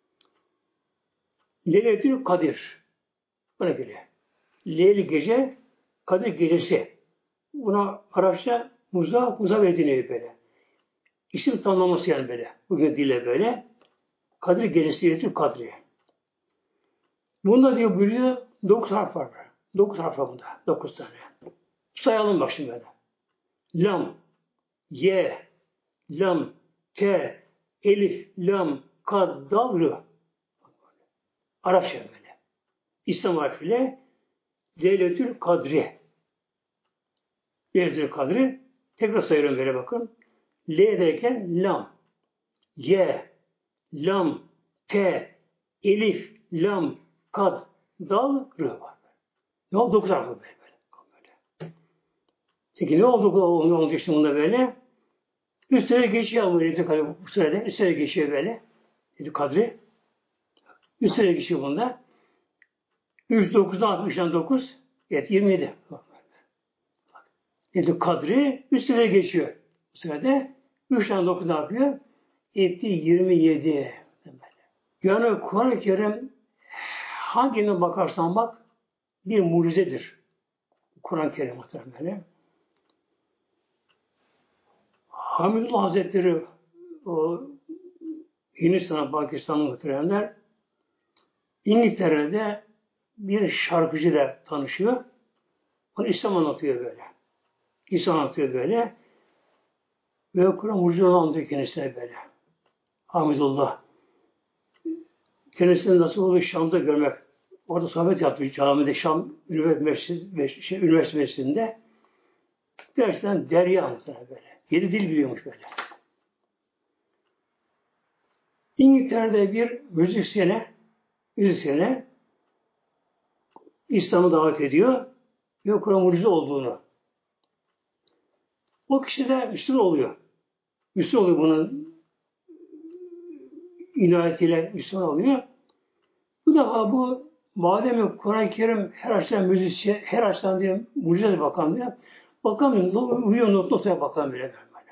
Leyletül Kadir. Buna göre. Leyli gece, Kadir gecesi. Buna Arapça muza, muza deniyor böyle. İsim tanımlaması yani böyle. Bugün dille böyle. Kadir gecesi Leyletül Kadri. Bunda diyor buyuruyor dokuz harf var. Dokuz harf var bunda. Dokuz tane. Sayalım bak şimdi böyle. Lam, Ye, Lam, Te, Elif, Lam, Kad, Dal, Rı. Arapça böyle. İslam harfiyle Leyletül Kadri. Leyletül Kadri. Tekrar sayıyorum böyle bakın. L derken Lam, Ye, Lam, Te, Elif, Lam, Kad, Dal, Rı var. Ne oldu? Dokuz harfli böyle. böyle. Peki ne oldu bu oldu işte bunda böyle? Üstüne geçiyor bu Leyletül Kadri bu sürede. Üstüne geçiyor böyle. Leyletül Kadri. Üstüne geçiyor bunda. üç dokuzdan altmıştan dokuz evet yirmi yedi. Dedi kadri üstüne geçiyor. Bu sırada üçten dokuz ne yapıyor? Etti yirmi yedi. Yani Kur'an-ı Kerim hangine bakarsan bak bir mucizedir. Kur'an-ı Kerim muhtemelen. Hamidullah Hazretleri o Hindistan'a, Pakistan'a muhtemelenler İngiltere'de bir şarkıcıyla tanışıyor. Onu İslam anlatıyor böyle. İslam anlatıyor böyle. Ve Kur'an mucize anlatıyor kendisine böyle. Hamidullah. Kendisini nasıl olur Şam'da görmek. Orada sohbet yaptı camide Şam Üniversitesi, şey, Üniversitesi'nde. Gerçekten derya anlatıyor böyle. Yedi dil biliyormuş böyle. İngiltere'de bir müzisyene müzisyene İslam'ı davet ediyor ve Kur'an mucize olduğunu. O kişi de Müslüman oluyor. Müslüman oluyor bunun inayetiyle Müslüman oluyor. Bu defa bu madem Kur'an-ı Kerim her açıdan müzisyen, her açıdan diye mucize bakan diye bakamıyor. Uyuyor not notaya bakan bile böyle.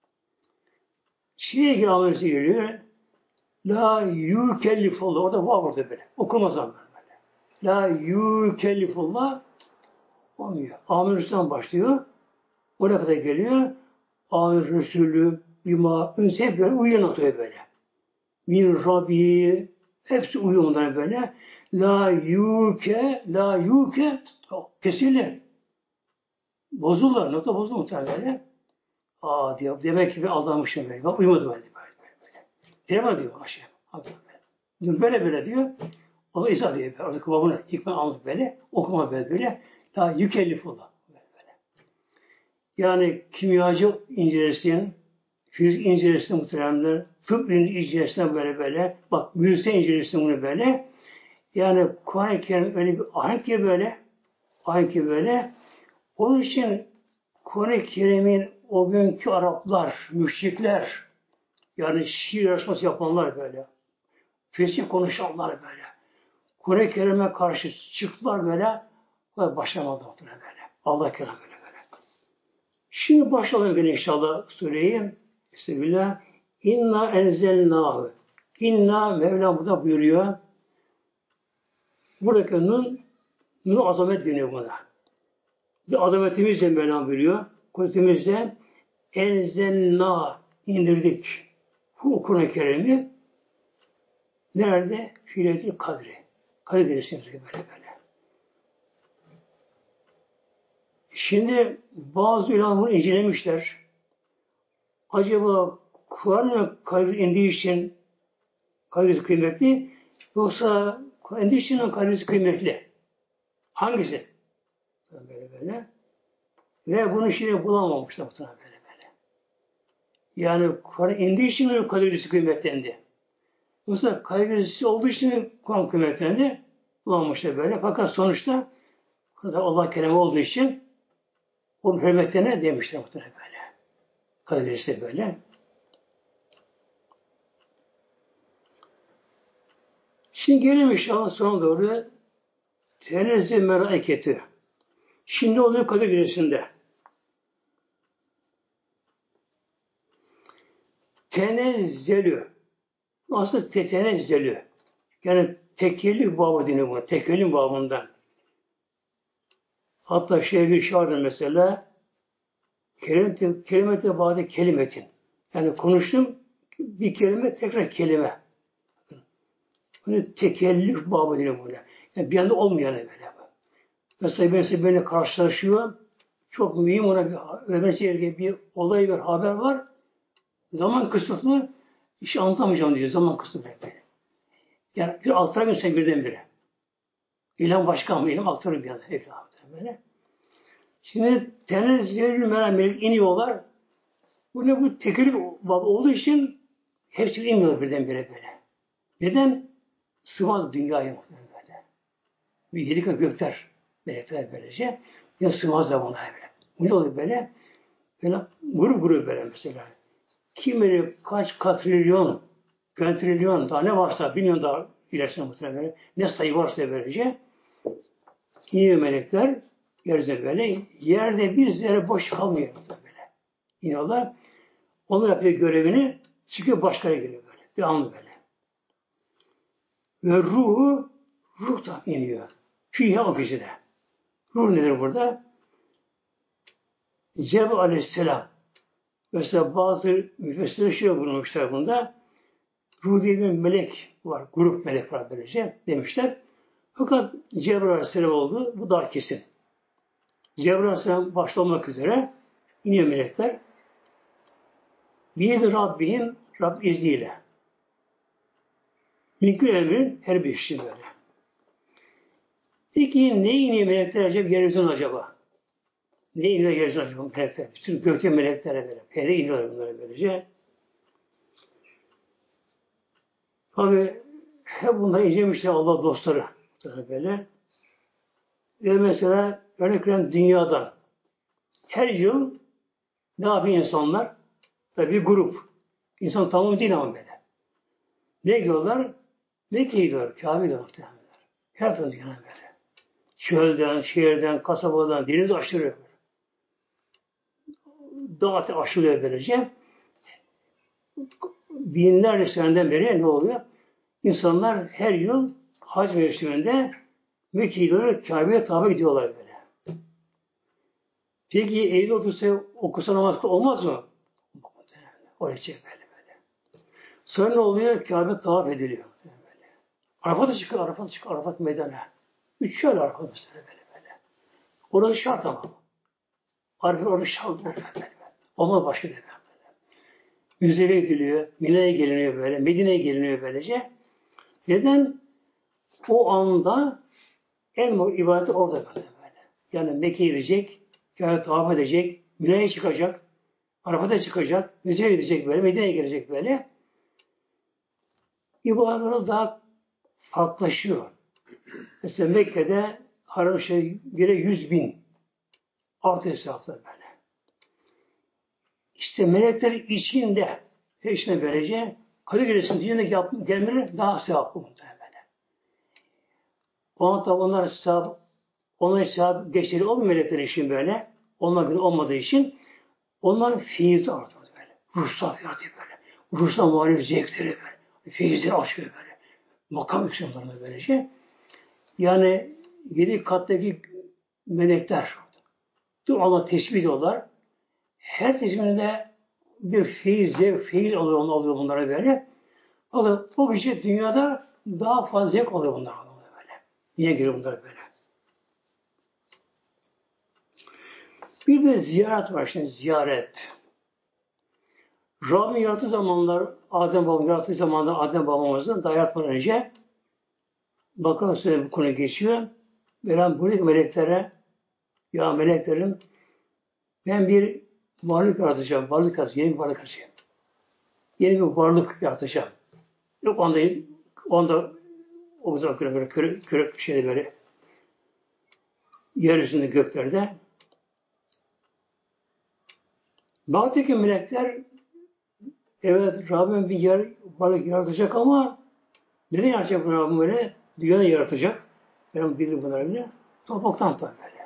Şeye ilgili amelisi geliyor. La yükellifullah. Orada var burada böyle. Okumaz ama böyle. La yükellifullah olmuyor. Amelisinden başlıyor. Oraya kadar geliyor. Amir Resulü, bima, önce hep böyle uyuyor notaya böyle. Min Rabbi, hepsi uyuyor ondan böyle. La yuke, la yuke, kesinlikle. Bozulurlar, nota bozulur muhtemelen. Aa diyor, demek ki bir aldanmışım böyle. Bak uyumadı böyle. böyle, böyle. Direme diyor aşağı. Dur böyle böyle diyor. O da izah diyor. Oradaki babını hikmet almış böyle. Okuma böyle böyle. Daha yükellif olur. Böyle, böyle. Yani kimyacı incelesin, fizik incelesin muhtemelen, tıp incelesin böyle böyle. Bak müzisyen incelesin bunu böyle. Yani Kur'an-ı Kerim öyle bir ahenk ki böyle. Ahenk ki böyle. Onun için Kur'an-ı Kerim'in o günkü Araplar, müşrikler, yani şiir yarışması yapanlar böyle. Fesih konuşanlar böyle. Kur'an-ı Kerim'e karşı çıktılar böyle ve başlamadı böyle. Allah kelam böyle böyle. Şimdi başlayalım böyle inşallah sureyi. Bismillah. İnna enzelnâhu. İnna Mevlam burada buyuruyor. Buradaki nun, nun azamet deniyor buna. Bir azametimizle Mevlam buyuruyor. Kudretimizle enzelnâ indirdik. Bu Kur'an-ı Kerim'i nerede? Fiiletil kadri. Kadir gecesinde böyle böyle. Şimdi bazı ulemalar incelemişler. Acaba Kur'an'ın kadir indiği için kadir kıymetli yoksa Kur'an indiği için kadir kıymetli? Hangisi? Böyle böyle. Ve bunu şimdi bulamamışlar böyle böyle. Yani Kur'an indiği için kadir kıymetlendi. Yoksa kaygısı olduğu için Kur'an kıymetlendi. Bulamamışlar böyle. Fakat sonuçta Allah kelime olduğu için onun hürmetlerine demişler muhtemelen böyle. Kaygısı böyle. Şimdi gelelim inşallah sona doğru tenezzül melaiketi. Şimdi oluyor Kadir Gecesi'nde. Tenezzelü. Aslında tetenezzelü. Yani tekellif babı deniyor buna. Tekellif babından. Hatta şey bir şey vardır mesela kelimete, kelimete bazı kelimetin. Yani konuştum bir kelime tekrar kelime. Bunu tekellif babı deniyor buna. Yani bir anda olmayan böyle. Mesela birisi benimle karşılaşıyor. Çok mühim ona bir vermesi gereken bir olay bir haber var. Zaman kısıtlı işi şey anlatamayacağım diyor. Zaman kısıtlı böyle. Yani bir aktaramıyorsun sen birdenbire. İlham başka ama ilham aktarır bir yana. Böyle. Şimdi tenezzülü melek iniyorlar. Bu ne bu tekellüf olduğu için hepsi inmiyor birdenbire böyle. Neden? Sığmaz dünyaya muhtemelen böyle. Bir yedi kat gökler melekler böylece. Ya sığmaz da buna böyle. Ne oluyor böyle? Böyle grup grup böyle mesela. Kim bilir kaç katrilyon, trilyon daha ne varsa bilmiyorum daha ilerisine muhtemelen böyle. Ne sayı varsa böylece. İniyor melekler yeryüzüne böyle. Yerde bir zerre boş kalmıyor böyle. İniyorlar. Onlar yapıyor görevini. Çıkıyor başka yere geliyor böyle. Devamlı böyle. Ve ruhu ruh da iniyor. Fîhâ o gecede. Ruh nedir burada? Cebrail aleyhisselam. Mesela bazı müfessirler şöyle bulmuşlar bunda. Ruh diye bir melek var. Grup melek var böylece demişler. Fakat Cebrail aleyhisselam oldu. Bu daha kesin. Cebrail aleyhisselam başta olmak üzere iniyor melekler. Bir de Rabbim Rab izniyle. Mülkül emrin her bir işi böyle. Peki ne iniyor melekler acaba? Yeryüzüne acaba? Ne iniyor yeryüzüne acaba melekler? Bütün gökte meleklere böyle. Peri iniyorlar bunlara böylece. Tabi hep bunları incemişler Allah dostları. Böyle. Ve mesela örnek veren dünyadan her yıl ne yapıyor insanlar? Tabi bir grup. İnsan tamamı değil ama böyle. Ne gidiyorlar? Mekke'ye gidiyorlar. Kabe'ye gidiyorlar. Her tarafı gidiyorlar böyle. Çölden, şehirden, kasabadan, deniz aşırıyor. Dağ aşılıyor böylece. Binlerce seneden beri ne oluyor? İnsanlar her yıl hac mevsiminde Mekke'ye gidiyorlar, Kabe'ye tabi gidiyorlar böyle. Peki evde otursa okusa namaz olmaz mı? Oraya çek böyle böyle. Sonra ne oluyor? Kabe tavaf ediliyor. Böyle. Arafat'a çıkıyor, Arafat'a çıkıyor, Arafat meydana. Üç şöyle Arafat mesela böyle böyle. Orası şart ama. Arafat orası şart böyle böyle. Olmaz başka bir böyle. Müzeye gidiliyor, Mine'ye geliniyor böyle, Medine'ye geliniyor böylece. Neden? O anda en muhim ibadeti orada böyle böyle. Yani Mekke'ye gidecek, Kabe'ye tavaf edecek, Mine'ye çıkacak, Arafat'a çıkacak, müzeye gidecek böyle, Medine'ye gelecek böyle. İbadetleri daha farklılaşıyor. Mesela Mekke'de haram şey göre yüz bin artı hesaplar böyle. İşte melekler içinde peşine böylece Kadir Gecesi'nin dünyadaki gelmeleri daha sevaplı muhtemelen. Ona tabi onlar sevap, onlar sevap geçeri olmuyor meleklerin için böyle. Onlar göre olmadığı için onların feyizi artıyor böyle. Ruhsal yaratıyor böyle. Ruhsal muhalif zevkleri böyle. Feyizleri açıyor böyle. Makam yükselmelerine böylece. Yani yedi kattaki melekler dur Allah tesbih ediyorlar. Her tesbihinde bir feyiz, zevk, feyiz alıyor, onu alıyor bunlara böyle. Fakat o bir şey dünyada daha fazla zevk alıyor bunlar böyle. Niye giriyor bunlar böyle? Bir de ziyaret var şimdi, ziyaret. Rabbim yarattığı zamanlar, Adem babam yarattığı zamanlar Adem babamızın daha yatmadan önce bakalım size bu konu geçiyor. Ben buradaki meleklere ya meleklerim ben bir varlık yaratacağım. Varlık yaratacağım. Yeni bir varlık yaratacağım. Yeni bir varlık yaratacağım. Yok onda onda o zaman böyle körük körük şeyde böyle yeryüzünde göklerde. Baktaki melekler evet Rabbim bir yer varlık yaratacak ama neden yaratacak bu Rabbim böyle? Dünyada yaratacak. Ben bildim bunları bile. Topraktan tabi böyle.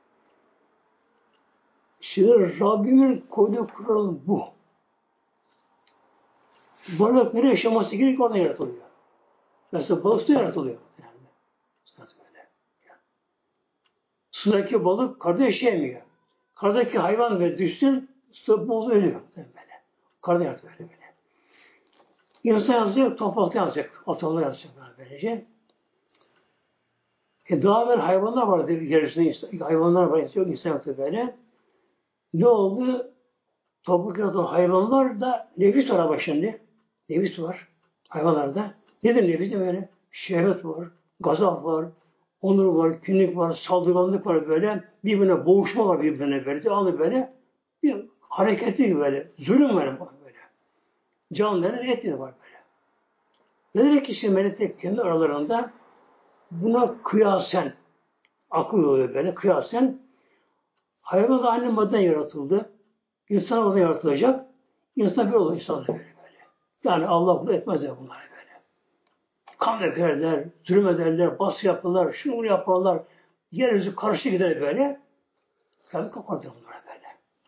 Şimdi Rabbimin koyduğu kural bu. Varlık nereye yaşaması gerekiyor orada yaratılıyor. Mesela balık su yaratılıyor. Yani. Böyle. Sudaki balık karda yaşayamıyor. Kardaki hayvan ve düşsün su boğulu ölüyor. Böyle. Karda yaratıyor böyle. böyle. İnsan yazacak, toprakta yazacak. Atomlar yazacak böylece. E daha evvel hayvanlar vardı yeryüzünde. Hayvanlar var. Yok insan yoktu böyle. Ne oldu? Toprak yaratan hayvanlar da nefis var ama şimdi. Nefis var hayvanlarda. Nedir nefis? Böyle şehvet var, gazap var, onur var, künlük var, saldırganlık var böyle. Birbirine boğuşma var birbirine böyle. Devamlı böyle bir hareketli gibi böyle. Zulüm var böyle. Canlıların etleri var böyle. Ne demek ki işte melekler kendi aralarında buna kıyasen akıl oluyor böyle kıyasen hayvan da aynı maddeden yaratıldı. İnsan oradan yaratılacak. İnsan bir olur insan böyle böyle. Yani Allah bunu etmez ya bunlar böyle. Kan dökerler, zulüm ederler, baskı yaparlar, şunu yaparlar. Yeryüzü karışık gider böyle. Kıyamet kopardı bunlara böyle.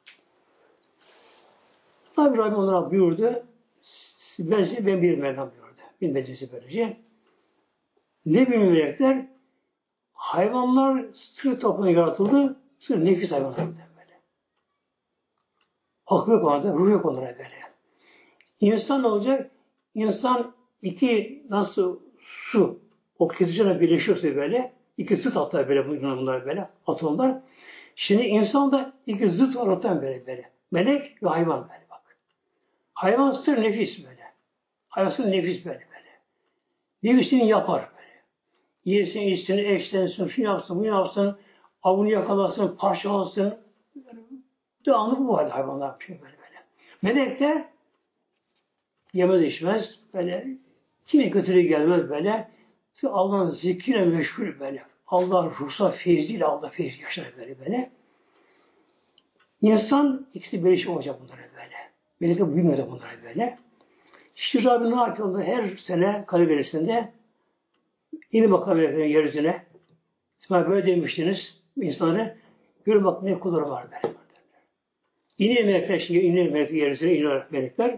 Tabi Rabbim onlara buyurdu. Ben size ben bir Mevlam buyurdu. Bilmediğinizi böylece. Ne bilmeyecekler? Hayvanlar sır topluluğuna yaratıldı. Sır nefis hayvanlar böyle. Aklı yok onlarda, ruh yok onlara böyle. İnsan ne olacak? İnsan iki nasıl su oksijenle birleşiyorsa böyle iki zıt hatta böyle bunlar böyle atomlar. Şimdi insan da iki zıt var ortadan böyle böyle. Melek ve hayvan böyle bak. Hayvan sır nefis böyle. Hayvan sır nefis böyle böyle. Nefisini yapar böyle. Yesin, içsin, eşlensin, şunu yapsın, bunu yapsın, avını yakalasın, parçalasın. Devamlı bu halde hayvanlar bir şey böyle böyle. Melekler yemez içmez, böyle kime kötülüğü gelmez böyle. Allah'ın zikriyle meşgul böyle. Allah ruhsal feyziyle Allah feyz yaşar böyle böyle. İnsan ikisi bir şey olacak bunlara böyle. Melekler büyümüyor bunlara böyle. İşte Rabbim ne yapıyor? Her sene Kalibelisi'nde yeni makam meleklerin yeryüzüne. İsmail böyle demiştiniz insanlara. Görün bak ne kulları var böyle. İniyor melekler, şimdi iniyor melekler yeryüzüne, iniyor melekler.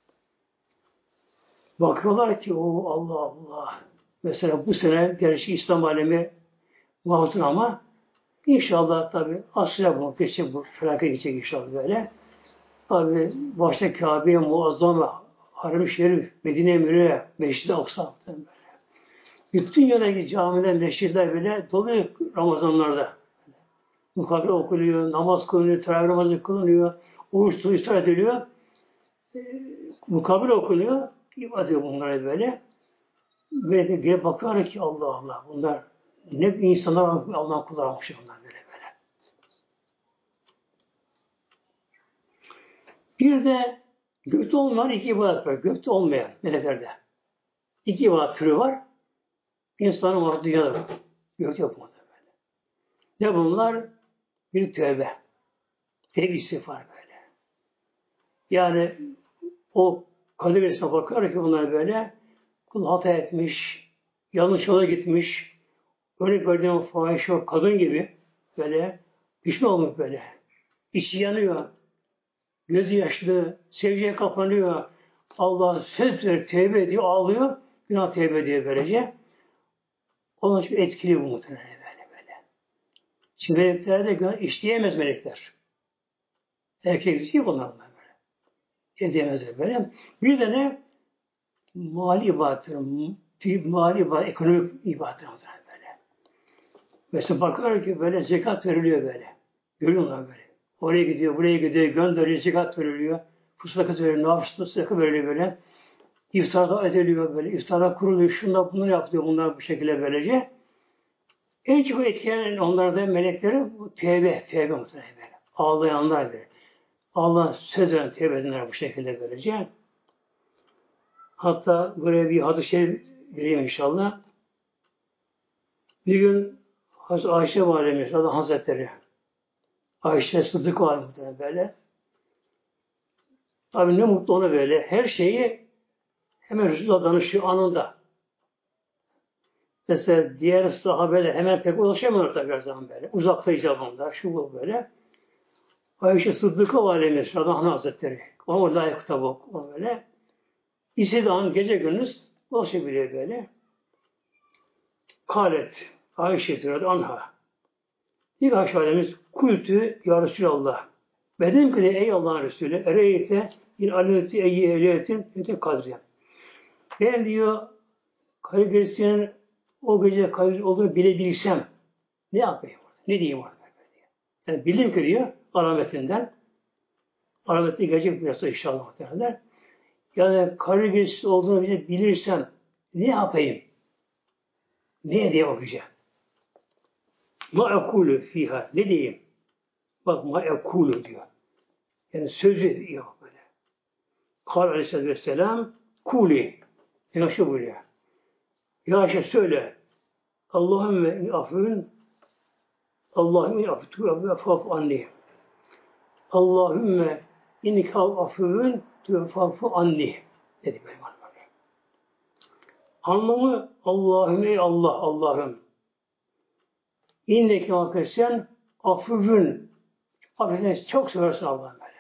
Bakıyorlar ki o Allah Allah. Mesela bu sene gerçi İslam alemi mahzun ama inşallah tabi asla bu geçecek bu felaket geçecek inşallah böyle. Tabi başta Kabe'ye muazzam ve Haram-ı Şerif, Medine-i Münevvere, Mescid-i Aksa böyle. Bütün yöndeki camiler, mescitler bile doluyor Ramazanlarda. Mukabele okunuyor, namaz kılınıyor, teravih namazı kılınıyor, oruç tutuyor, iftar ediliyor. E, mukabele okunuyor, ibadet ediyor bunlara böyle. Ve gelip bakıyorlar ki Allah Allah bunlar ne insanlar Allah'ın kulları olmuş bunlar böyle böyle. Bir de gökte olmayan iki ibadet var. Gökte olmayan meleklerde. İki ibadet türü var. İnsanın var dünyada. Gökte yok mu? Ne bunlar? Bir tövbe. Tevbe istiğfar böyle. Yani o kadir gecesine bakıyor ki bunlar böyle kul hata etmiş, yanlış yola gitmiş, örnek verdiğim fahiş o kadın gibi böyle pişman olmuş böyle. İçi yanıyor, gözü yaşlı, sevgiye kapanıyor. Allah söz verir, tevbe ediyor, ağlıyor. Günah tevbe ediyor böylece. Onun için etkili bu muhtemelen böyle böyle. Şimdi meleklerde günah işleyemez melekler. Erkek dişi yok onlar böyle. Edemezler böyle. Bir de ne? Mali ibadetler, mali ibadet, ekonomik ibadetler böyle. Mesela bakıyor ki böyle zekat veriliyor böyle. Görüyorlar böyle. Oraya gidiyor, buraya gidiyor, gönderiyor, zekat veriliyor. Fırsat veriliyor, nafsında zekat veriliyor böyle. İftarda ediliyor böyle. İftara kuruluyor, şunlar bunları yapıyor bunlar bu şekilde böylece. En çok etkilenen onlarda melekleri bu tevbe, tevbe muhtemelen böyle. Ağlayanlar böyle. Allah söz veren tevbe edenler bu şekilde böylece. Hatta buraya bir hadis-i şerif gireyim inşallah. Bir gün Ayşe Validemiz Hazretleri Ayşe Sıddık Validemiz böyle. Tabi ne mutlu ona böyle. Her şeyi hemen Resulullah danışıyor anında. Mesela diğer sahabeler hemen pek ulaşamıyorlar tabi her zaman böyle. Uzakta icabında, şu bu böyle. Ayşe Sıddık'a Validemiz Radhan Hazretleri. Ona layık kitabı o böyle. İstediği an gece gündüz ulaşabiliyor böyle. Kalet Ayşe Türed Anha. İlk Ayşe Validemiz kultü ya Resulallah. Bedenim ki ey Allah'ın Resulü ereyete in alimeti eyyi ehliyetin ete kadriye. Ben diyor kalitesinin o gece kayıt olduğunu bilebilsem ne yapayım? Ne diyeyim orada? Yani bildim ki diyor alametinden alameti gelecek biraz da inşallah muhtemelen. Yani kalitesi olduğunu bilirsem ne yapayım? Neye diye bakacağım? Ma ekulu fiha. Ne diyeyim? Bak ma ekulu diyor. Yani sözü yok böyle. Kâl aleyhisselatü vesselam kuli. Yani şu buyuruyor. Ya Ayşe söyle. Allahümme afün Allahümme afün afaf anni. Allahümme inikal afün tufafu anni. Dedi benim anlamı. Anlamı Allahümme ey Allah Allah'ım. İnneke hakikaten afüvün. Affedersin çok seversin Allah'ım böyle.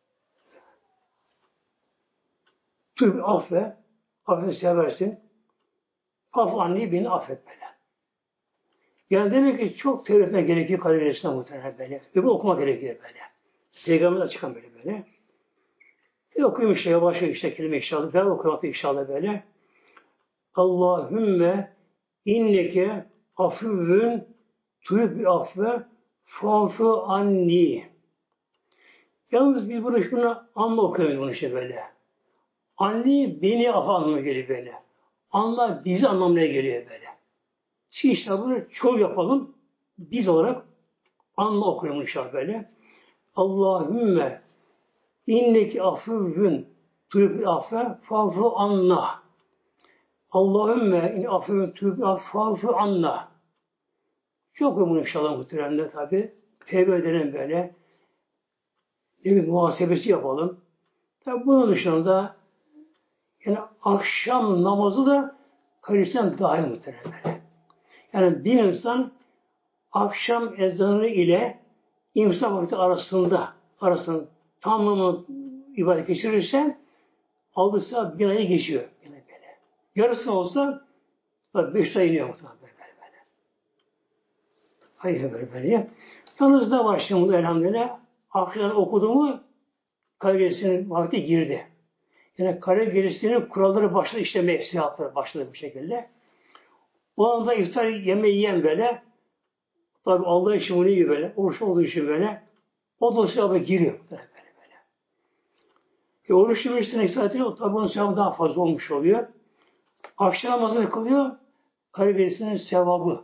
Tüm affe, affet seversin. Af anneyi beni affet böyle. Yani demek ki çok tevhid etmek gerekiyor kader gecesinde muhtemelen böyle. Ve bu okuma gerekiyor böyle. Peygamber'den çıkan böyle böyle. Bir okuyayım işte yavaş işte kelime inşallah. Ben okumak inşallah böyle. Allahümme inneke afüvün tuhib affe fa'fu anni. Yalnız biz bunu şunu anla okuyoruz bunu işte böyle. Anni beni afa anlamına geliyor böyle. Anla bizi anlamına geliyor böyle. Şimdi işte bunu çoğu yapalım. Biz olarak anla okuyalım inşallah böyle. Allahümme inneki afüvün tuhib affe fa'fu anna. Allahümme in afüvün tuhib affe fa'fu anna. Çok ömür inşallah muhteremler tabi. Tevbe edelim böyle. Bir muhasebesi yapalım. Tabi bunun dışında yani akşam namazı da kayırsan dahi muhteremler. Yani bir insan akşam ezanı ile imsak vakti arasında arasında tamamı ibadet geçirirse alırsa bir ayı geçiyor. Yine böyle. Yarısı olsa beş ay iniyor muhtemelen böyle böyle. Hayır böyle böyle. Yalnız da var şimdi elhamdülillah. Akşam okuduğumu kare gerisinin vakti girdi. Yani kare gerisinin kuralları başladı işlemeye, siyahatları başladı bu şekilde. O anda iftar yemeği yiyen böyle, tabi Allah için bunu yiyor böyle, oruç olduğu için böyle, o dosyaya giriyor. Böyle böyle. E, oruç yemişsin iftar ediyor, tabi onun sevabı daha fazla olmuş oluyor. Akşam namazını kılıyor, kare gerisinin sevabı.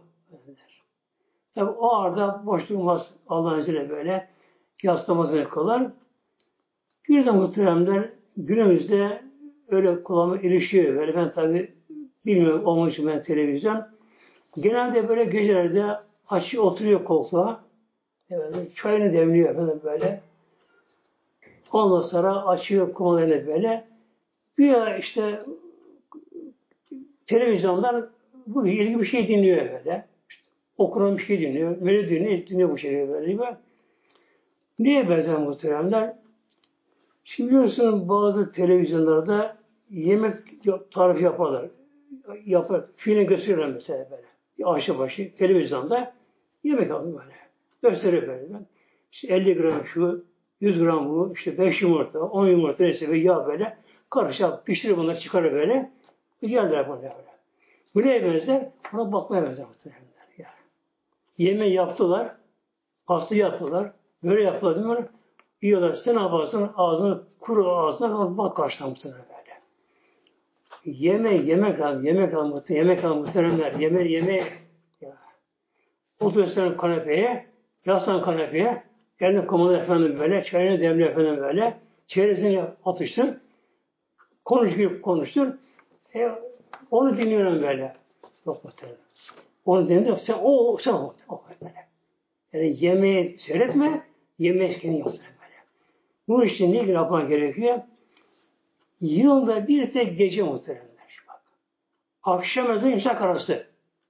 Tabi o arada boş durmaz Allah'ın izniyle böyle, yas namazını kılar. Bir de muhteremler günümüzde öyle kulağıma ilişiyor. Böyle ben tabi bilmiyorum olmak için ben televizyon. Genelde böyle gecelerde açı oturuyor koltuğa. Evet, çayını demliyor efendim böyle. Ondan sonra açıyor kumalarını böyle. Bir işte televizyondan bu ilgili bir şey dinliyor böyle. İşte, okunan bir şey dinliyor. Böyle dinliyor, dinliyor bu şeyi böyle. Niye benzer muhteremler? Şimdi biliyorsunuz bazı televizyonlarda yemek tarifi yaparlar. Yapar. Film gösteriyorlar mesela böyle. Aşı başı televizyonda yemek alıyor böyle. Gösteriyor böyle. İşte elli gram şu, yüz gram bu, işte beş yumurta, on yumurta neyse ve yağ böyle. Karışık pişiriyor bunları çıkarıyor böyle. Geldiler bana böyle. Bu neye benzer? Buna bakmaya benzer muhtemelen. Yani. Yemeği yaptılar. Pastayı yaptılar. Böyle yaptılar değil mi? Yiyorlar. Sen ne yaparsın? Ağzını kuru ağzına bak karşılamışsın böyle. Yeme, yemek al, yemek al, muhtemelen, yemek al, muhtemelenler, yeme, yeme. Ya. Oturuyorsun kanepeye, yaslan kanepeye, kendin komanı efendim böyle, çayını demli efendim böyle, çeyresini atıştır, konuş gibi konuştur, e, onu dinliyorum böyle. Yok muhtemelen. Onu dinliyorum, sen o, o sen o, o böyle. Yani yemeği seyretme, yemeği kendin yok böyle. Bu için ne yapman gerekiyor? Yılda bir tek gece muhtemelen. Akşam ezanı imsak arası.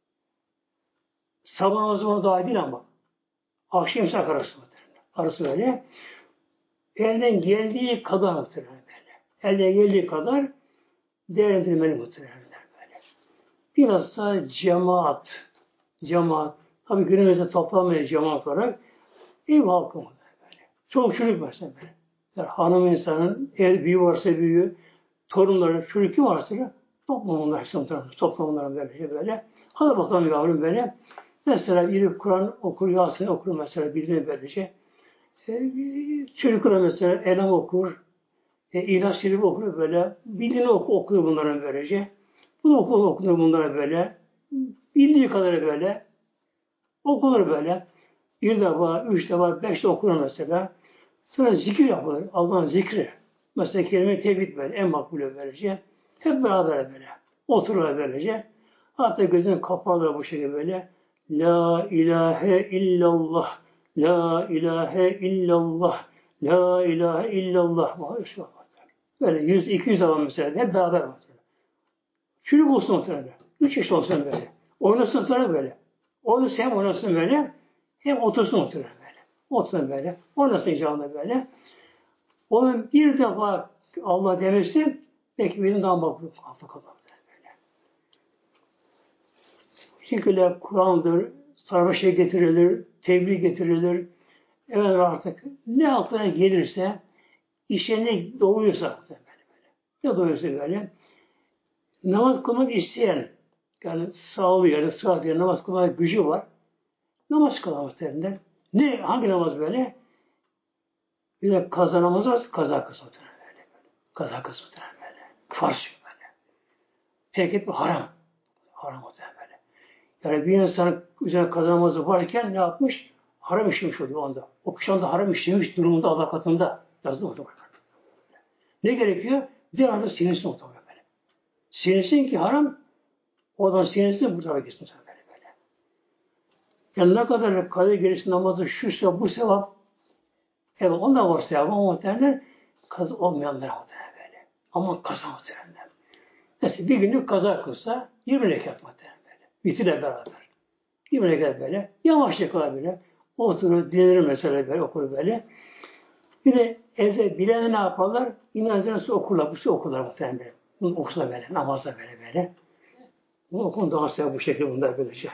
Sabah namazı ona dahil değil ama. Akşam imsak arası muhtemelen. Arası böyle. Elden geldiği kadar muhtemelen böyle. Elden geldiği kadar değerlendirmeli muhtemelen böyle. Biraz da cemaat. Cemaat. Tabi günümüzde toplanmaya cemaat olarak ev halkı muhtemelen böyle. Çok çocuk mesela böyle. Yani hanım insanın ev büyüğü varsa büyüğü, torunları, çocuk kim varsa toplum onlar, toplum onların böyle böyle. Hadi bakalım yavrum böyle. Mesela biri Kur'an okur, Yasin okur mesela bildiğin böylece. E, çocuklar mesela Elham okur, e, İlaç Şerif okur böyle. Bildiğini oku, okuyor bunların böylece. Bunu okur, okunur bunlara böyle. Bildiği kadar böyle. Okunur böyle. Bir defa, üç defa, beş de okunur mesela. Sonra zikir yapılır. Allah'ın zikri. Mesela kelime tevhid böyle. En makbulü böylece. Hep beraber böyle. Otururlar böylece. Hatta gözünü kaparlar bu şekilde böyle. La ilahe illallah. La ilahe illallah. La ilahe illallah. Böyle yüz, iki yüz adam mesela. Hep beraber mesela. Çocuk olsun mesela. Üç yaş olsun böyle. Oynasın sonra böyle. Onu hem oynasın böyle, hem otursun oturur böyle. Otursun böyle. Oynasın icabında böyle. Onun bir defa Allah demesi, belki benim daha makbul kaldı böyle. Bu şekilde Kur'an'dır, sarmaşa getirilir, tebliğ getirilir. Evet artık ne aklına gelirse, işe ne doğuyorsa böyle, böyle. Ne doğuyorsa böyle. Namaz kılmak isteyen, yani sağlığı yani sıhhat yani namaz kılmak gücü var. Namaz kılamaz derler. Ne? Hangi namaz böyle? Bir de kaza namazı var, kaza kısmı böyle. Kaza kısmı böyle. Farz böyle. Terk etme haram. Haram o böyle. Yani bir insan üzerine kaza namazı varken ne yapmış? Haram işlemiş oluyor onda. O kişi anda haram işlemiş durumunda Allah katında yazdı o da. Ne gerekiyor? Bir anda sinirsin o böyle. Sinirsin ki haram, odan sinirsin bu tarafa gitsin sen böyle böyle. Yani ne kadar kaza gerisi namazı şu sevap bu sevap. Evet onda var sevabı ama muhtemelen kazı olmayanlar muhtemelen böyle. Ama kaza muhtemelen. Mesela bir günlük kaza kılsa yirmi rekat muhtemelen böyle. Bitire beraber. yirmi rekat böyle. Yavaşça kılar böyle. Oturur, dinlenir mesela böyle, okur böyle. Bir de eze bilen ne yaparlar? İmam ezanı okurlar. Bu şey okurlar muhtemelen böyle. Bunu okurlar böyle. Namazda böyle böyle. Bunu okun daha sevabı bu şekilde bunlar böylece.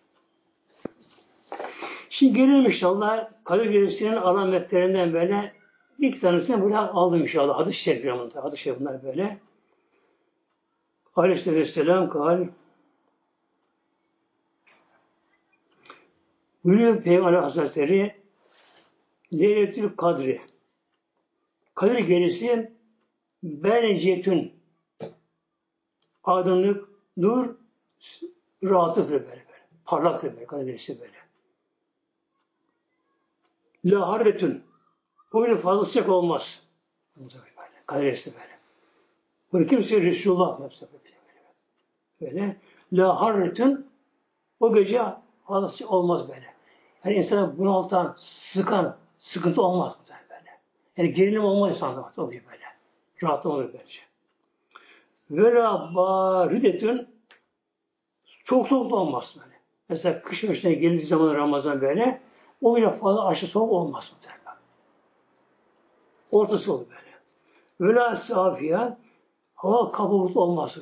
Şimdi gelelim inşallah Kadir Gecesi'nin alametlerinden böyle bir tanesini buraya aldım inşallah. Hadis-i şerif yanında. Hadis-i şerif bunlar böyle. Aleyhisselam kal. Buyuruyor Peygamber Hazretleri Leyletül Kadri. Kadir Gecesi Berecetün aydınlık, nur, rahatlıktır böyle böyle. Parlaktır böyle Kadir Gecesi böyle. La harretün. Bu bir fazla sıcak olmaz. Kadir Gecesi böyle. Bunu kimse Resulullah yapsa böyle. Böyle. La harretün o gece fazla olmaz böyle. Yani insana bunaltan, sıkan, sıkıntı olmaz böyle. Yani gerilim olmaz insanda oluyor böyle. Rahatlı olur böylece. Ve la baridetün çok soğuk da olmaz böyle. Mesela kış başına geldiği zaman Ramazan böyle o bile fazla aşırı soğuk olmaz muhtemelen. Ortası olur böyle. Ve la safiye hava kabuğu olmaz.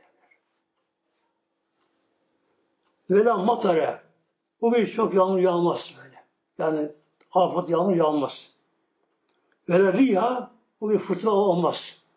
Ve la matara bu bir çok yağmur yağmaz böyle. Yani afet yağmur yağmaz. Ve la riya bu bir fırtına olmaz.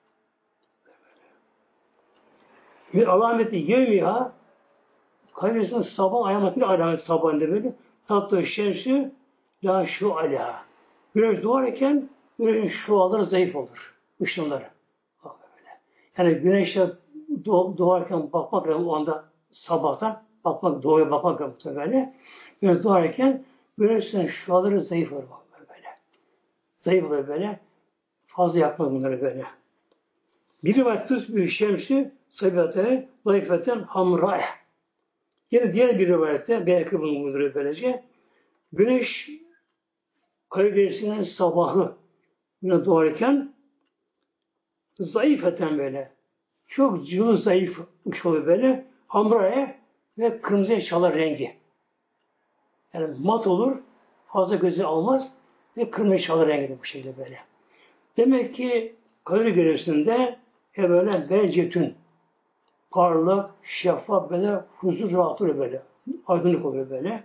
Bir alameti yevmiha Kadir'in sabah ayamatıyla alamet sabahında böyle tatlı şemsi la şu ala. Güneş doğarken güneşin şuaları zayıf olur. Işınları. Yani güneşe doğarken bakmak o anda sabahtan bakmak, doğuya bakmak böyle. Güneş doğarken güneşin şuaları zayıf olur böyle. Zayıf olur böyle. Fazla yapmak bunları böyle. Bir rivayet bir şemsi sabihate zayıfeten hamra'e. Yine diğer bir rivayette belki bunu buyuruyor böylece. Güneş Kadir sabahı güne doğarken zayıfeten böyle. Çok cıvı zayıf uç oluyor böyle. Hamra'ya ve kırmızıya çalar rengi. Yani mat olur, fazla gözü almaz ve kırmızı çalar rengi bu şekilde böyle. Demek ki Kadir Gecesi'nde e böyle becetün parlak, şeffaf böyle, huzur rahat oluyor böyle. Aydınlık oluyor böyle.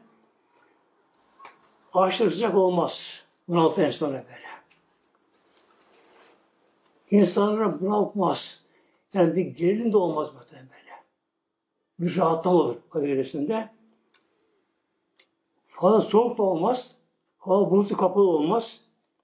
Aşırı sıcak olmaz. Bunaltı sonra böyle. İnsanlara bunaltmaz. Yani bir gerilim de olmaz zaten böyle. Bir rahatlama olur Kadir Gecesi'nde. Fazla soğuk da olmaz. Hava bulutlu kapalı olmaz.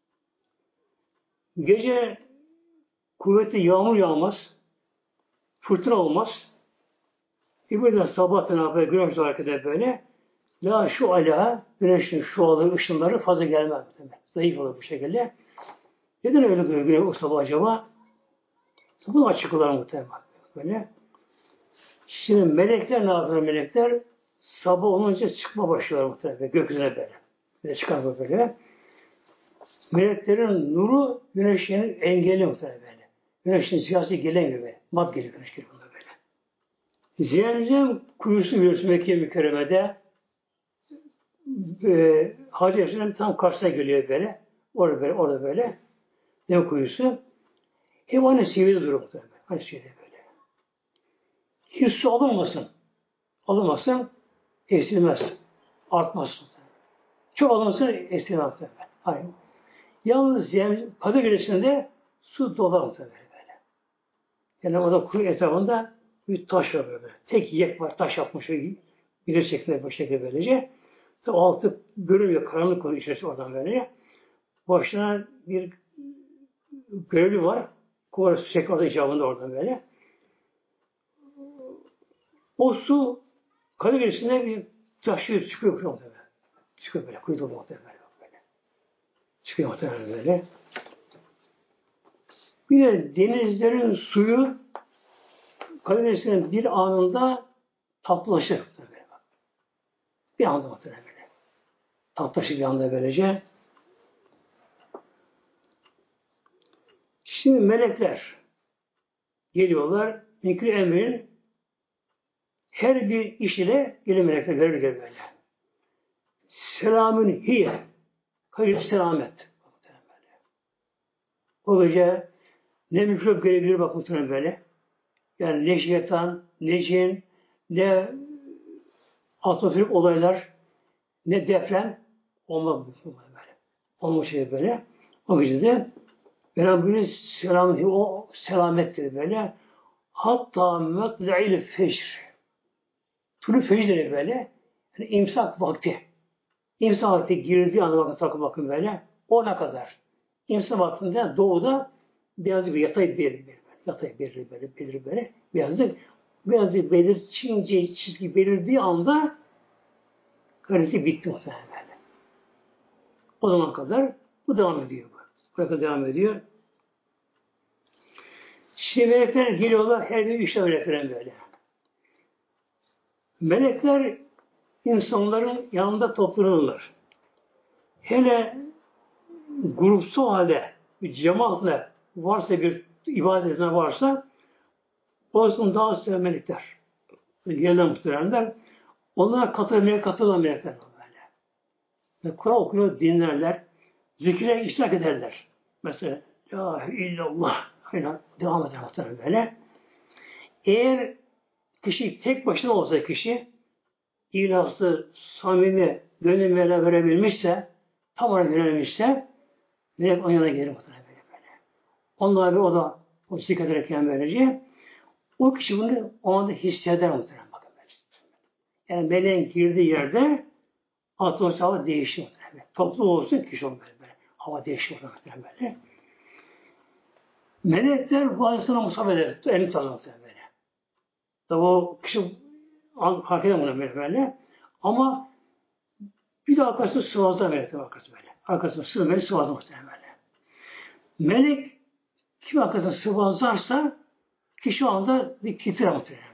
Gece kuvvetli yağmur yağmaz. Fırtına olmaz. İbrahim sabahtan haber güneş hareket eder böyle. La şu ala güneşin şuaları, ışınları fazla gelmez. Zayıf olur bu şekilde. Neden öyle duruyor güneş o sabah acaba? Bunu açıklar muhtemelen. Böyle. Şimdi melekler ne yapıyor melekler? Sabah olunca çıkma başlıyorlar muhtemelen. Gökyüzüne böyle. Böyle çıkarlar böyle. Meleklerin nuru güneşin engeli muhtemelen böyle. Güneşin siyasi gelemiyor böyle. Mat geliyor güneş geliyor böyle. Zemzem kuyusu biliyorsun Mekke mükerremede. e, Hacı Yaşar'ın tam karşısına geliyor böyle. Orada böyle, orada böyle. Deve kuyusu. Hep aynı seviyede duruyor muhtemelen. Aynı seviyede böyle. Hiç su alınmasın. Alınmasın, eksilmez. Artmaz. Çok alınmasın, eksilmez muhtemelen. Aynı. Yalnız yani Kadir Gecesi'nde su dolar muhtemelen böyle. Yani orada kuyu etrafında bir taş var böyle. Tek yek var, taş yapmış. Bir şekilde bu şekilde böylece. Tabi altı görünmüyor, karanlık oluyor içerisi oradan böyle. Başına bir görevli var. Kuvvet çek orada icabında oradan böyle. O su Kadir Gecesi'nde bir taşıyor, çıkıyor muhtemelen. Çıkıyor böyle, kuyu dolu muhtemelen böyle. Çıkıyor muhtemelen böyle. Bir de denizlerin suyu Kadir Gecesi'nin bir anında tatlılaşır. Böyle. Bir anda muhtemelen böyle. Tatlılaşır bir anda böylece. Şimdi melekler geliyorlar. Mikri emrin her bir iş ile geliyor melekler verirler böyle. Selamün hiye. Hayır selamet. O gece ne mikrop gelebilir bak muhtemelen böyle. Yani ne şeytan, ne cin, ne atmosferik olaylar, ne deprem olmaz böyle. Olmuş şey böyle. O gece de Peygamberimiz selam o selamettir böyle. Hatta metla'il fecr. Tulu fecrleri böyle. Yani imsak vakti. İmsak vakti girdiği anda bakın takım bakın böyle. Ona kadar. İmsak vaktinde doğuda beyazı bir yatay bir, bir yatay bir böyle belir böyle. Beyazı beyazı belir çince çizgi belirdiği anda karesi bitti muhtemelen böyle. O zaman kadar bu devam ediyor. Buraya kadar devam ediyor. Şimdi melekler geliyorlar her bir işe öğretilen böyle. Melekler insanların yanında toplanırlar. Hele grupsal halde bir cemaatle varsa bir ibadetine varsa olsun daha sonra melekler. Gelen muhteremler onlara katılmaya katılan melekler böyle. Kur'an okuyor, dinlerler. Zikre iştirak ederler. Mesela La illallah aynen devam eder muhtemelen böyle. Eğer kişi tek başına olsa kişi ilahsı, samimi, gönlüyle verebilmişse, tam olarak verebilmişse melek onun yanına gelir muhtemelen böyle. böyle. Onlar bir o da o zikret ederken böylece o kişi bunu o anda hisseder muhtemelen. Bakın böyle. Yani meleğin girdiği yerde atmosfer hava değişiyor muhtemelen. Toplum olsun kişi olmuyor böyle. Hava değişiyor muhtemelen böyle. Melekler vazisine musabbe eder. Elini tutar böyle. Tabi o kişi fark edemez bunu böyle, böyle. Ama bir de arkasında sıvazlar melekler arkasında böyle. Arkasında sıvazlar böyle sıvazlar muhtemelen böyle. Melek kim arkasında sıvazlarsa kişi o anda bir titrer muhtemelen.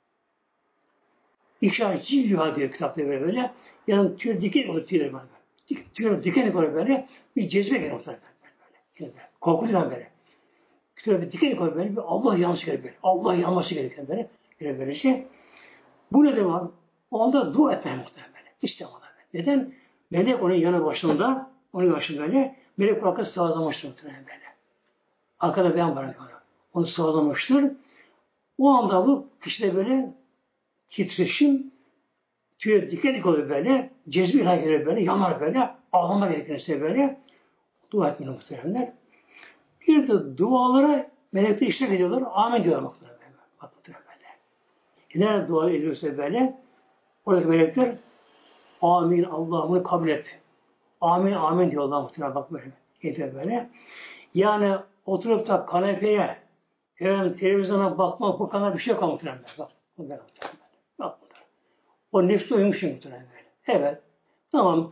İşaretçi yuha diyor kitapta böyle böyle. Yani tüy diken olur tüyler böyle. Tüy diken olur böyle. Bir cezbe gelir muhtemelen böyle. böyle. Korkutuyor böyle. Kütüre bir diken koyuyor böyle, bir Allah yanlışı gerekiyor. Allah yanması gerekiyor böyle. Böyle böyle şey. Bu ne demek? Onda dua etmeye muhtemelen böyle. İşte ona böyle. Neden? Melek onun yanı başında, onun başında böyle, melek arkada sağlamıştır muhtemelen böyle. Arkada beyan var onu. Onu sağlamıştır. O anda bu kişide böyle titreşim, tüye diken diken oluyor böyle, cezbi ilahi gelir böyle, yanar böyle, ağlama gerekirse böyle, dua etmeli muhtemelenler. Bir de dualara melekler iştirak ediyorlar. Amin diyorlar muhtemelen. Bak muhtemelen böyle. Nerede dua ediyorsa böyle oradaki melekler amin Allah'ımı kabul et. Amin amin diyorlar muhtemelen bak böyle. Yeter böyle. Yani oturup da kanepeye efendim, televizyona bakmak bu kadar bir şey yok muhtemelen. Bak muhtemelen. Bak muhtemelen. O nefsi uyumuş muhtemelen böyle. Evet. Tamam.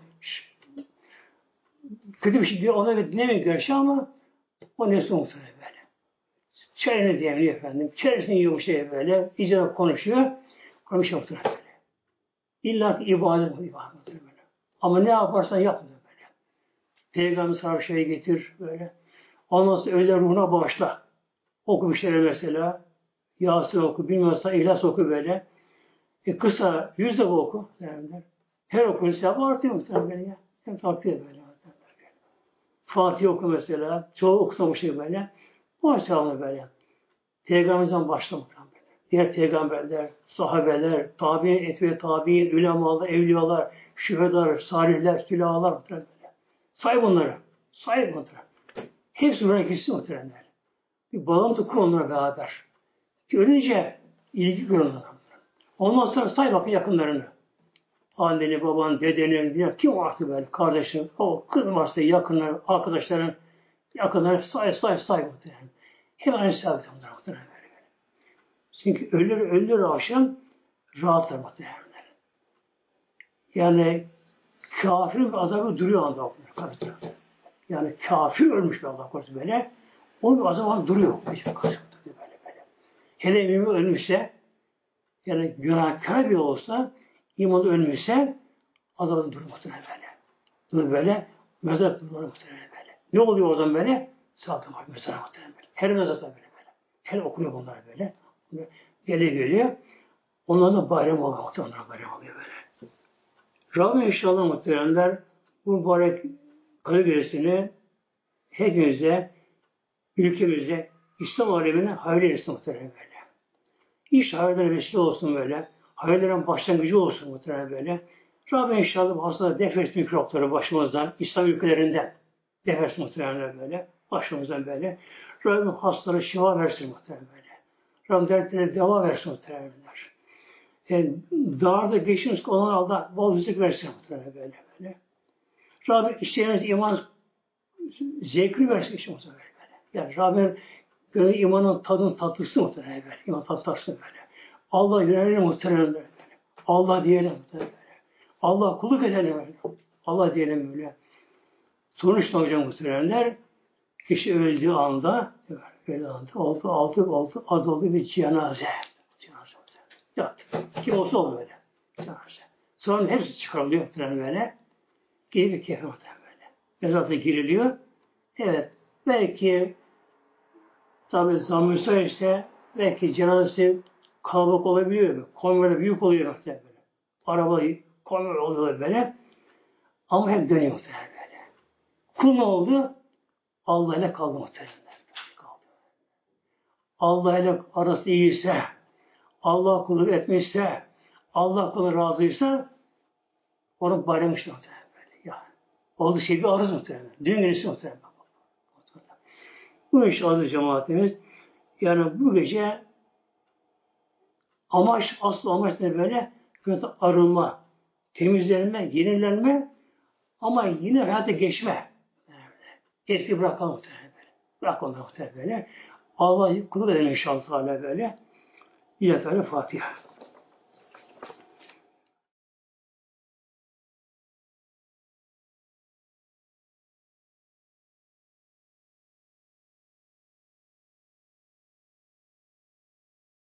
Kötü bir şey diyor. Ona da dinlemeyin görüşü ama o nefsi muhtemelen böyle. Çayını demliyor efendim. Çayını yiyor şey böyle. İyice konuşuyor. Konuşuyor muhtemelen böyle. İlla ki ibadet bu ibadet böyle. Ama ne yaparsan yap böyle. Peygamber sana bir şey getir böyle. Ondan sonra öyle ruhuna bağışla. Oku bir şeyler mesela. Yasin oku, bilmiyorsa İhlas oku böyle. E kısa, yüz defa oku. Derler. Her okuyun sevabı artıyor muhtemelen böyle ya. Hep artıyor böyle. Fatih oku mesela. Çoğu okusa bu şey böyle. Bu sevabı böyle. Peygamberimizden başlamak böyle. Diğer peygamberler, sahabeler, tabi'in, etve tabi'in, ulemalar, evliyalar, şühedalar, salihler, sülahalar böyle. Say bunları. Say bunları. Hepsi böyle kesin muhtemelen. Bir bağlantı kur onlara beraber. Ki ölünce ilgi kur onlara. Ondan sonra say bakın yakınlarını. Anneni, baban, dedeni, ya kim varsa böyle, kardeşin, o kız varsa yakınlar, arkadaşların, yakınları say say say muhtemelen. Hep aynı sevgi muhtemelen. Çünkü ölür ölür akşam rahatlar muhtemelen. Yani kafirin bir azabı duruyor anda. Yani kafir ölmüş bir Allah korusun böyle. O bir azabı duruyor. Böyle böyle. Hele mümin ölmüşse, yani günahkar bir olsa, imanı ölmüşse azabı durur muhtemelen böyle. Durur böyle, mezar durur muhtemelen böyle. Ne oluyor o zaman böyle? Sağlıklı var mezar muhtemelen böyle. Her mezarda böyle böyle. Her okunuyor bunlar böyle. Geliyor geliyor. Onların da bayram oluyor muhtemelen. Onların bayram oluyor böyle. Rabbim inşallah muhtemelenler bu mübarek kalı gerisini hepimize, ülkemize, İslam alemine hayırlı etsin muhtemelen böyle. İş hayırlara vesile olsun böyle. Hayırların başlangıcı olsun muhtemelen böyle. Rabbim inşallah bu hastalığı def etsin mikropları başımızdan, İslam ülkelerinden def etsin muhtemelen böyle. Başımızdan böyle. Rabbim hastalara şifa versin muhtemelen böyle. Rabbim dertlere deva versin muhtemelen. Yani dağda geçmiş olan Allah bol rızık versin muhtemelen böyle böyle. Rabbim işleriniz iman zevkini versin işte muhtemelen böyle. Yani Rabbim gönül imanın tadını tatlısı muhtemelen böyle. İman tadı tatlısı böyle. Allah yönelir muhtemelen böyle. Allah diyelim muhtemelen böyle. Allah kulluk edelim böyle. Allah diyelim böyle. Sonuçta hocam muhtemelenler kişi öldüğü anda öldüğü anda oldu, altı oldu, adı oldu bir cenaze. Cenaze yat. Kim olsa oldu böyle. Cenaze. Sonra hepsi çıkarılıyor muhtemelen böyle. Geri bir kefen muhtemelen böyle. Mezarda giriliyor. Evet. Belki tabi zamırsa işte belki cenazesi kalabalık olabiliyor. Konvoyda büyük oluyor muhtemelen böyle. Arabayı konvoy oluyor böyle. Ama hep dönüyor muhtemelen böyle. Kul ne oldu? Allah ile kaldı muhtemelen. Allah ile arası iyiyse, Allah kulluk etmişse, Allah kulu razıysa onun bayramıştır muhtemelen böyle. Yani, oldu şey bir arız muhtemelen. Düğün gerisi muhtemelen. Bu iş aziz cemaatimiz. Yani bu gece amaç, asıl amaç ne böyle? Arınma, temizlenme, yenilenme ama yine hayata geçme. Eski bırakalım muhtemelen böyle. Bırak onları muhtemelen böyle. Allah'ı kulluk edelim inşallah böyle. İlahi Teala Fatiha.